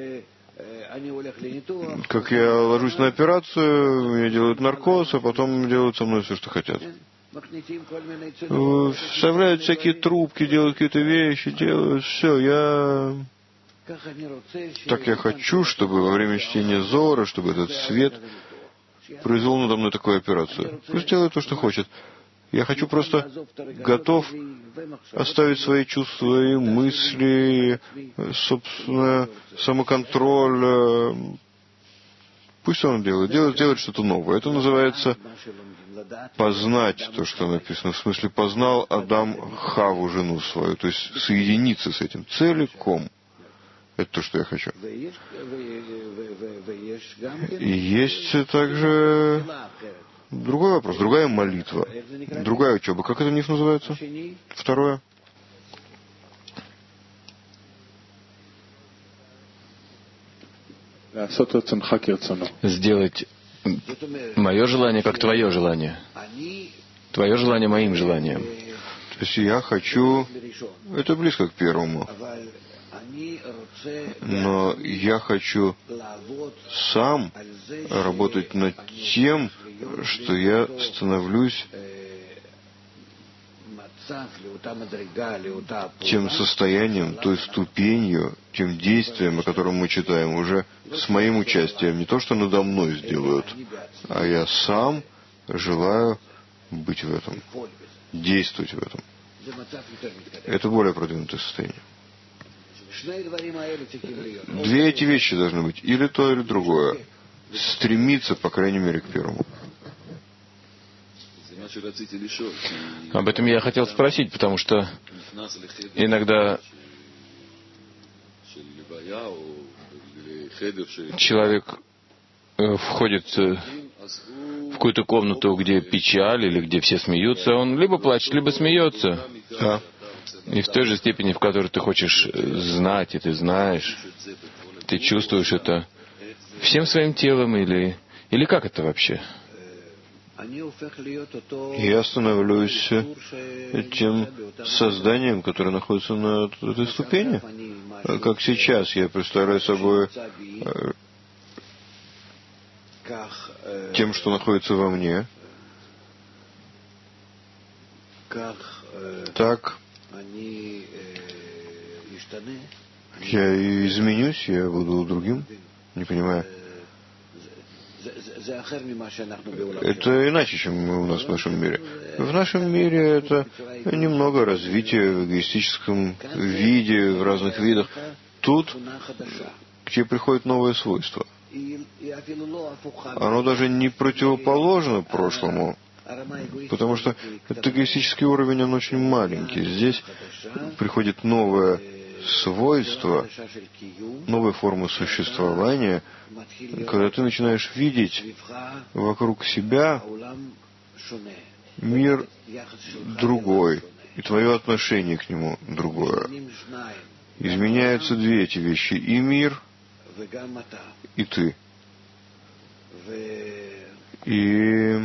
как я ложусь на операцию, мне делают наркоз, а потом делают со мной все, что хотят. Вставляют всякие трубки, делают какие-то вещи, делают все. Я... Так я хочу, чтобы во время чтения Зора, чтобы этот свет произвел надо мной такую операцию. Пусть делает то, что хочет. Я хочу просто готов оставить свои чувства и мысли, собственно, самоконтроль. Пусть он делает, делает, делает что-то новое. Это называется познать то, что написано. В смысле, познал Адам Хаву, жену свою. То есть соединиться с этим целиком. Это то, что я хочу. И есть также другой вопрос, другая молитва, другая учеба. Как это у них называется? Второе. Сделать мое желание как твое желание. Твое желание моим желанием. То есть я хочу... Это близко к первому. Но я хочу сам работать над тем, что я становлюсь тем состоянием, той ступенью, тем действием, о котором мы читаем, уже с моим участием. Не то, что надо мной сделают, а я сам желаю быть в этом, действовать в этом. Это более продвинутое состояние. Две эти вещи должны быть. Или то, или другое. Стремиться, по крайней мере, к первому. Об этом я хотел спросить, потому что иногда человек входит в какую-то комнату, где печаль или где все смеются, он либо плачет, либо смеется. Да. И в той же степени, в которой ты хочешь знать, и ты знаешь, ты чувствуешь это всем своим телом, или, или как это вообще? Я становлюсь тем созданием, которое находится на этой ступени. Как сейчас я представляю собой тем, что находится во мне. Так я изменюсь, я буду другим, не понимаю. Это иначе, чем у нас в нашем мире. В нашем мире это немного развития в эгоистическом виде, в разных видах. Тут к тебе приходит новое свойство. Оно даже не противоположно прошлому, потому что этот эгоистический уровень, он очень маленький. Здесь приходит новое свойство, новая форма существования, когда ты начинаешь видеть вокруг себя мир другой, и твое отношение к нему другое. Изменяются две эти вещи: и мир, и ты. И...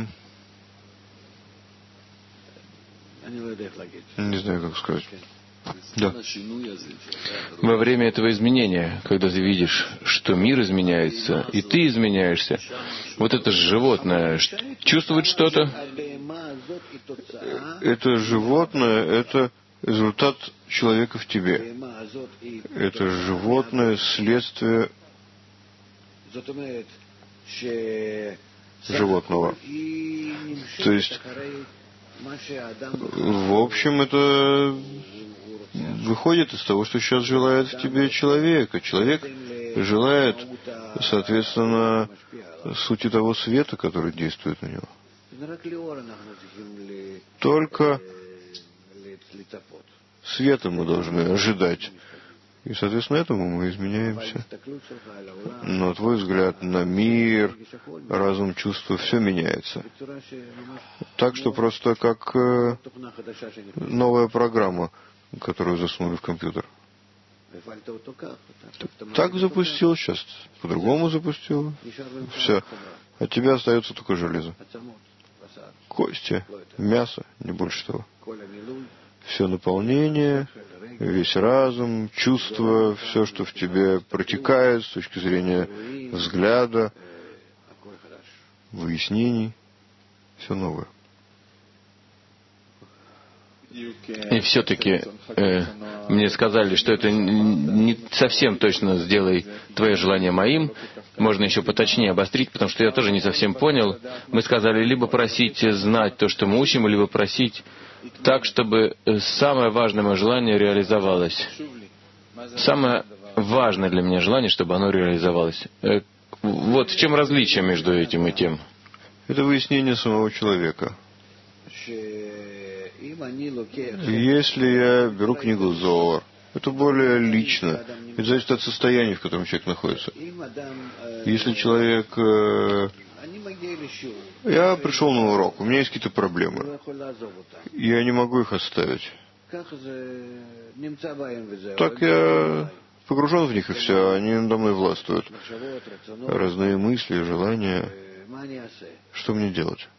не знаю, как сказать. Да. Во время этого изменения, когда ты видишь, что мир изменяется, и ты изменяешься, вот это животное чувствует что-то? Это животное, это результат человека в тебе. Это животное следствие животного. То есть, в общем, это выходит из того, что сейчас желает в тебе человек. А человек желает, соответственно, сути того света, который действует на него. Только света мы должны ожидать. И, соответственно, этому мы изменяемся. Но твой взгляд на мир, разум, чувства, все меняется. Так что просто как новая программа, которую засунули в компьютер. Так запустил, сейчас по-другому запустил. Все. От тебя остается только железо. Кости, мясо, не больше того. Все наполнение, весь разум, чувства, все, что в тебе протекает с точки зрения взгляда, выяснений, все новое. И все-таки э, мне сказали, что это не совсем точно «сделай твое желание моим». Можно еще поточнее обострить, потому что я тоже не совсем понял. Мы сказали, либо просить знать то, что мы учим, либо просить так, чтобы самое важное мое желание реализовалось. Самое важное для меня желание, чтобы оно реализовалось. Э, вот в чем различие между этим и тем? Это выяснение самого человека. Если я беру книгу Зоар, это более лично. Это зависит от состояния, в котором человек находится. Если человек... Я пришел на урок, у меня есть какие-то проблемы. Я не могу их оставить. Так я погружен в них, и все, они надо мной властвуют. Разные мысли, желания. Что мне делать?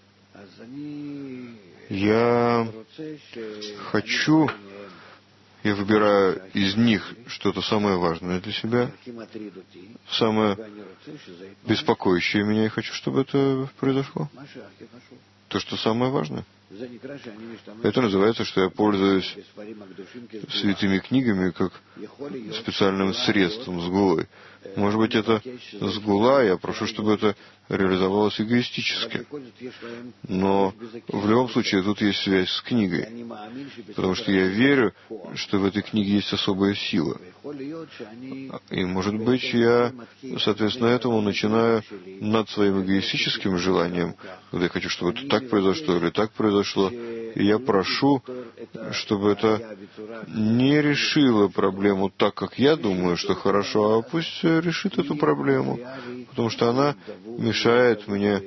Я хочу, я выбираю из них что-то самое важное для себя, самое беспокоящее меня, и хочу, чтобы это произошло. То, что самое важное. Это называется, что я пользуюсь святыми книгами как специальным средством, сгулой. Может быть, это сгула, я прошу, чтобы это реализовалось эгоистически. Но в любом случае тут есть связь с книгой, потому что я верю, что в этой книге есть особая сила. И, может быть, я, соответственно, этому начинаю над своим эгоистическим желанием, когда я хочу, чтобы это так произошло или так произошло, и я прошу, чтобы это не решило проблему так, как я думаю, что хорошо, а пусть решит эту проблему, потому что она мешает мне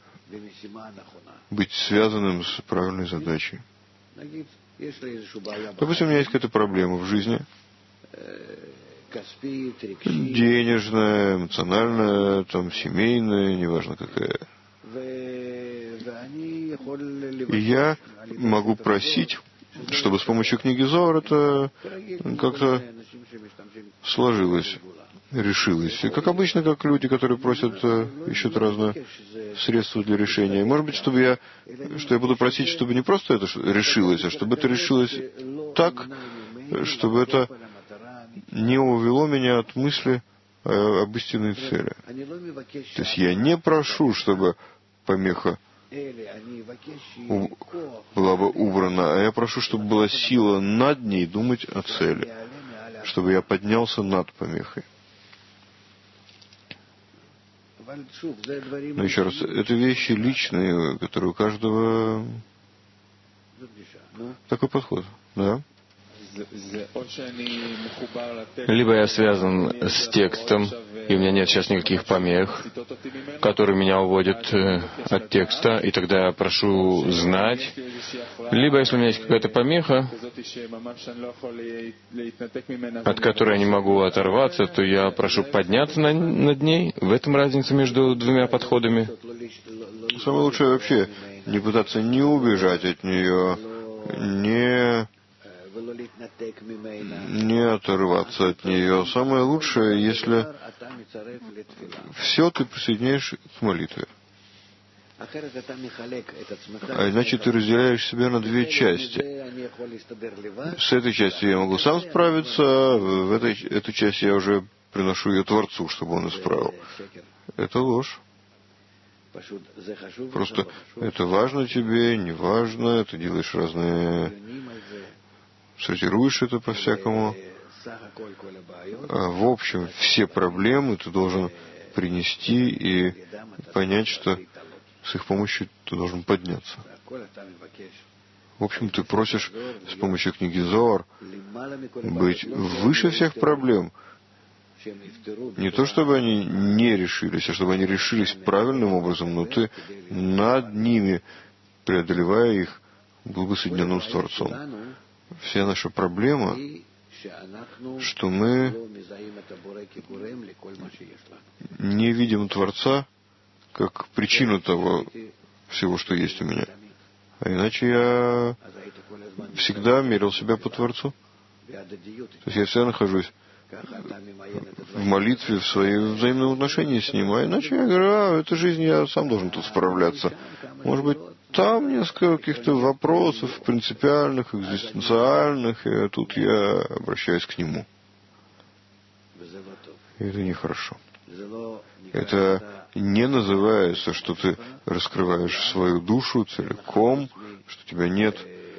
быть связанным с правильной задачей. Допустим, у меня есть какая-то проблема в жизни, денежная, эмоциональная, там, семейная, неважно какая. И я могу просить, чтобы с помощью книги Зоар это как-то сложилось, решилось. И как обычно, как люди, которые просят, ищут разные средства для решения. Может быть, чтобы я, что я буду просить, чтобы не просто это решилось, а чтобы это решилось так, чтобы это не увело меня от мысли а об истинной цели. То есть я не прошу, чтобы помеха была бы убрана, а я прошу, чтобы была сила над ней думать о цели, чтобы я поднялся над помехой. Но еще раз, это вещи личные, которые у каждого такой подход, да? Либо я связан с текстом, и у меня нет сейчас никаких помех, которые меня уводят э, от текста, и тогда я прошу знать. Либо, если у меня есть какая-то помеха, от которой я не могу оторваться, то я прошу подняться на, над ней. В этом разница между двумя подходами. Самое лучшее вообще не пытаться не убежать от нее, не... не оторваться от нее. Самое лучшее, если все ты присоединяешь к молитве. А иначе ты разделяешь себя на две части. С этой частью я могу сам справиться, в этой эту часть я уже приношу ее Творцу, чтобы он исправил. Это ложь. Просто это важно тебе, не важно, ты делаешь разные... сортируешь это по-всякому. А в общем, все проблемы ты должен принести и понять, что с их помощью ты должен подняться. В общем, ты просишь с помощью книги Зоар быть выше всех проблем. Не то, чтобы они не решились, а чтобы они решились правильным образом, но ты над ними, преодолевая их, был бы соединенным с Творцом. Вся наша проблема, что мы не видим Творца как причину того всего, что есть у меня. А иначе я всегда мерил себя по Творцу. То есть я всегда нахожусь в молитве, в свои взаимные отношения с Ним. А иначе я говорю, а, это жизнь, я сам должен тут справляться. Может быть, там несколько каких-то вопросов принципиальных, экзистенциальных, и тут я обращаюсь к Нему. И это нехорошо. Это не называется, что ты раскрываешь свою душу целиком, что тебя нет,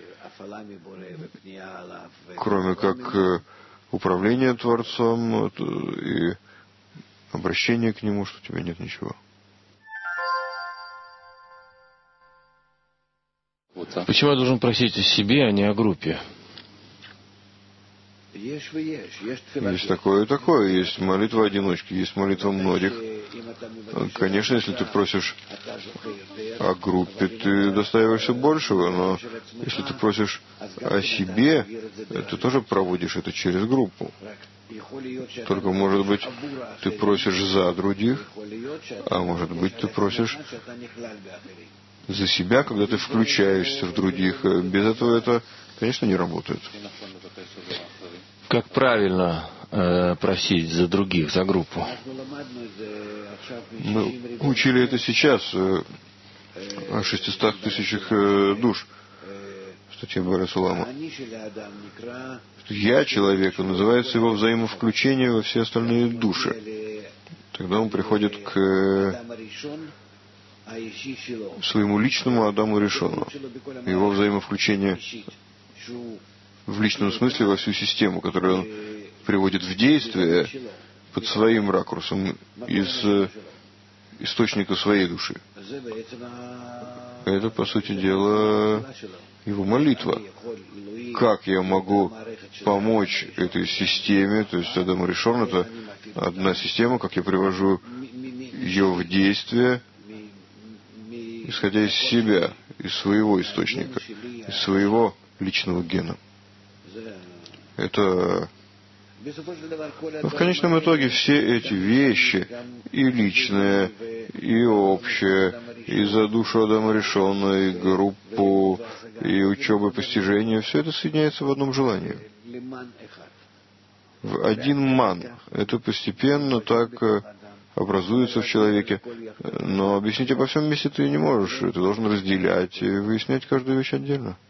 кроме как управления Творцом и обращения к Нему, что у тебя нет ничего. Почему я должен просить о себе, а не о группе? Есть такое и такое. Есть молитва одиночки, есть молитва многих. Конечно, если ты просишь о группе, ты достаиваешься большего, но если ты просишь о себе, ты тоже проводишь это через группу. Только, может быть, ты просишь за других, а может быть, ты просишь за себя, когда ты включаешься в других. Без этого это, конечно, не работает. Как правильно э, просить за других, за группу? Мы учили это сейчас, э, о шестистах тысячах э, душ, в статье Бааль Сулама. Я человек, называется его взаимовключение во все остальные души. Тогда он приходит к э, своему личному Адаму Ришону. Его взаимовключение в личном смысле во всю систему, которую он приводит в действие под своим ракурсом из источника своей души. Это, по сути дела, его молитва. Как я могу помочь этой системе, то есть Адам Ришон — это одна система, как я привожу ее в действие, исходя из себя, из своего источника, из своего личного гена. Это... Но в конечном итоге все эти вещи, и личное, и общее, и за душу Адама Ришона, и группу, и учебы, постижения, все это соединяется в одном желании. В один ман. Это постепенно так образуется в человеке. Но объяснить обо всем вместе ты не можешь. Ты должен разделять и выяснять каждую вещь отдельно.